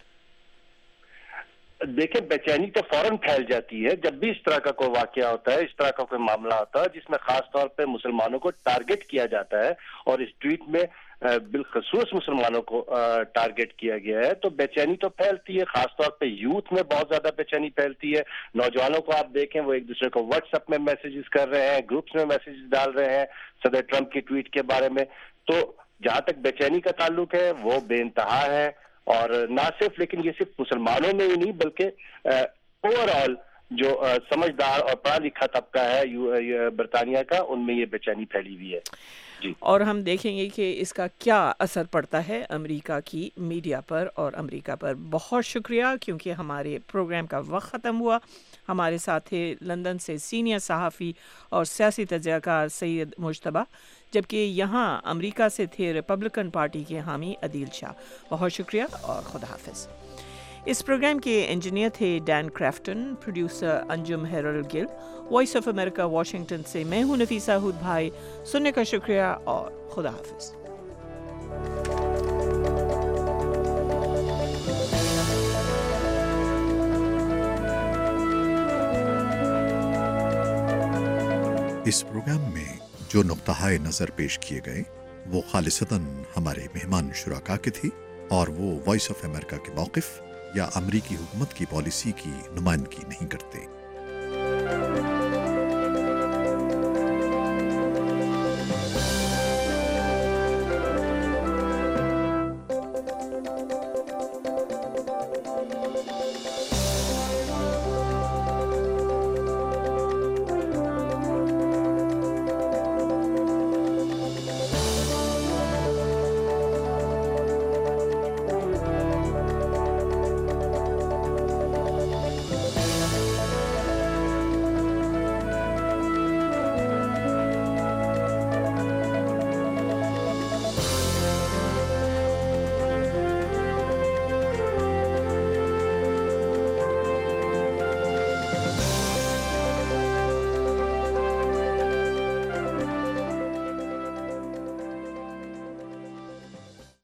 देखें, बेचैनी तो फौरन फैल जाती है जब भी इस तरह का कोई वाकया होता है, इस तरह का कोई मामला होता है जिसमें खास तौर पे मुसलमानों को टारगेट किया जाता है, और इस ट्वीट में बिलखसूस मुसलमानों को टारगेट किया गया है, तो बेचैनी तो फैलती है। खास तौर पे यूथ में बहुत ज्यादा बेचैनी फैलती है। नौजवानों को आप देखें, वो एक दूसरे को व्हाट्सएप में मैसेजेस कर रहे हैं, ग्रुप्स में मैसेजेस डाल रहे हैं सदर ट्रंप की ट्वीट के बारे में। तो जहां तक बेचैनी का ताल्लुक है वो बेइंतहा है, और ना सिर्फ, लेकिन ये सिर्फ मुसलमानों में ही नहीं बल्कि ओवरऑल जो आ, समझदार और पढ़ा लिखा तबका है बरतानिया का, उनमें ये बेचैनी फैली हुई है। जी। और हम देखेंगे कि इसका क्या असर पड़ता है अमेरिका की मीडिया पर और अमेरिका पर। बहुत शुक्रिया, क्योंकि हमारे प्रोग्राम का वक्त ख़त्म हुआ। हमारे साथ थे लंदन से सीनियर सहाफ़ी और सियासी तजज़ियाकार सैयद मुश्तबा, जबकि यहाँ अमेरिका से थे रिपब्लिकन पार्टी के हामी अदील शाह। बहुत शुक्रिया और खुदा हाफिज़। इस प्रोग्राम के इंजीनियर थे Dan Crafton, producer Anjum Herral Gill. Voice of America Washington से मैं हूँ नफीसा हुद भाई। सुनने का शुक्रिया और खुदा हाफिज़। इस प्रोग्राम में जो नुक्ताए नज़र पेश किए गए वो खालिसतन हमारे मेहमान शुराका के थे, और वो वॉइस ऑफ अमेरिका के मौक़िफ़ या अमरीकी हुकूमत की पॉलिसी की नुमाइंदगी नहीं करते।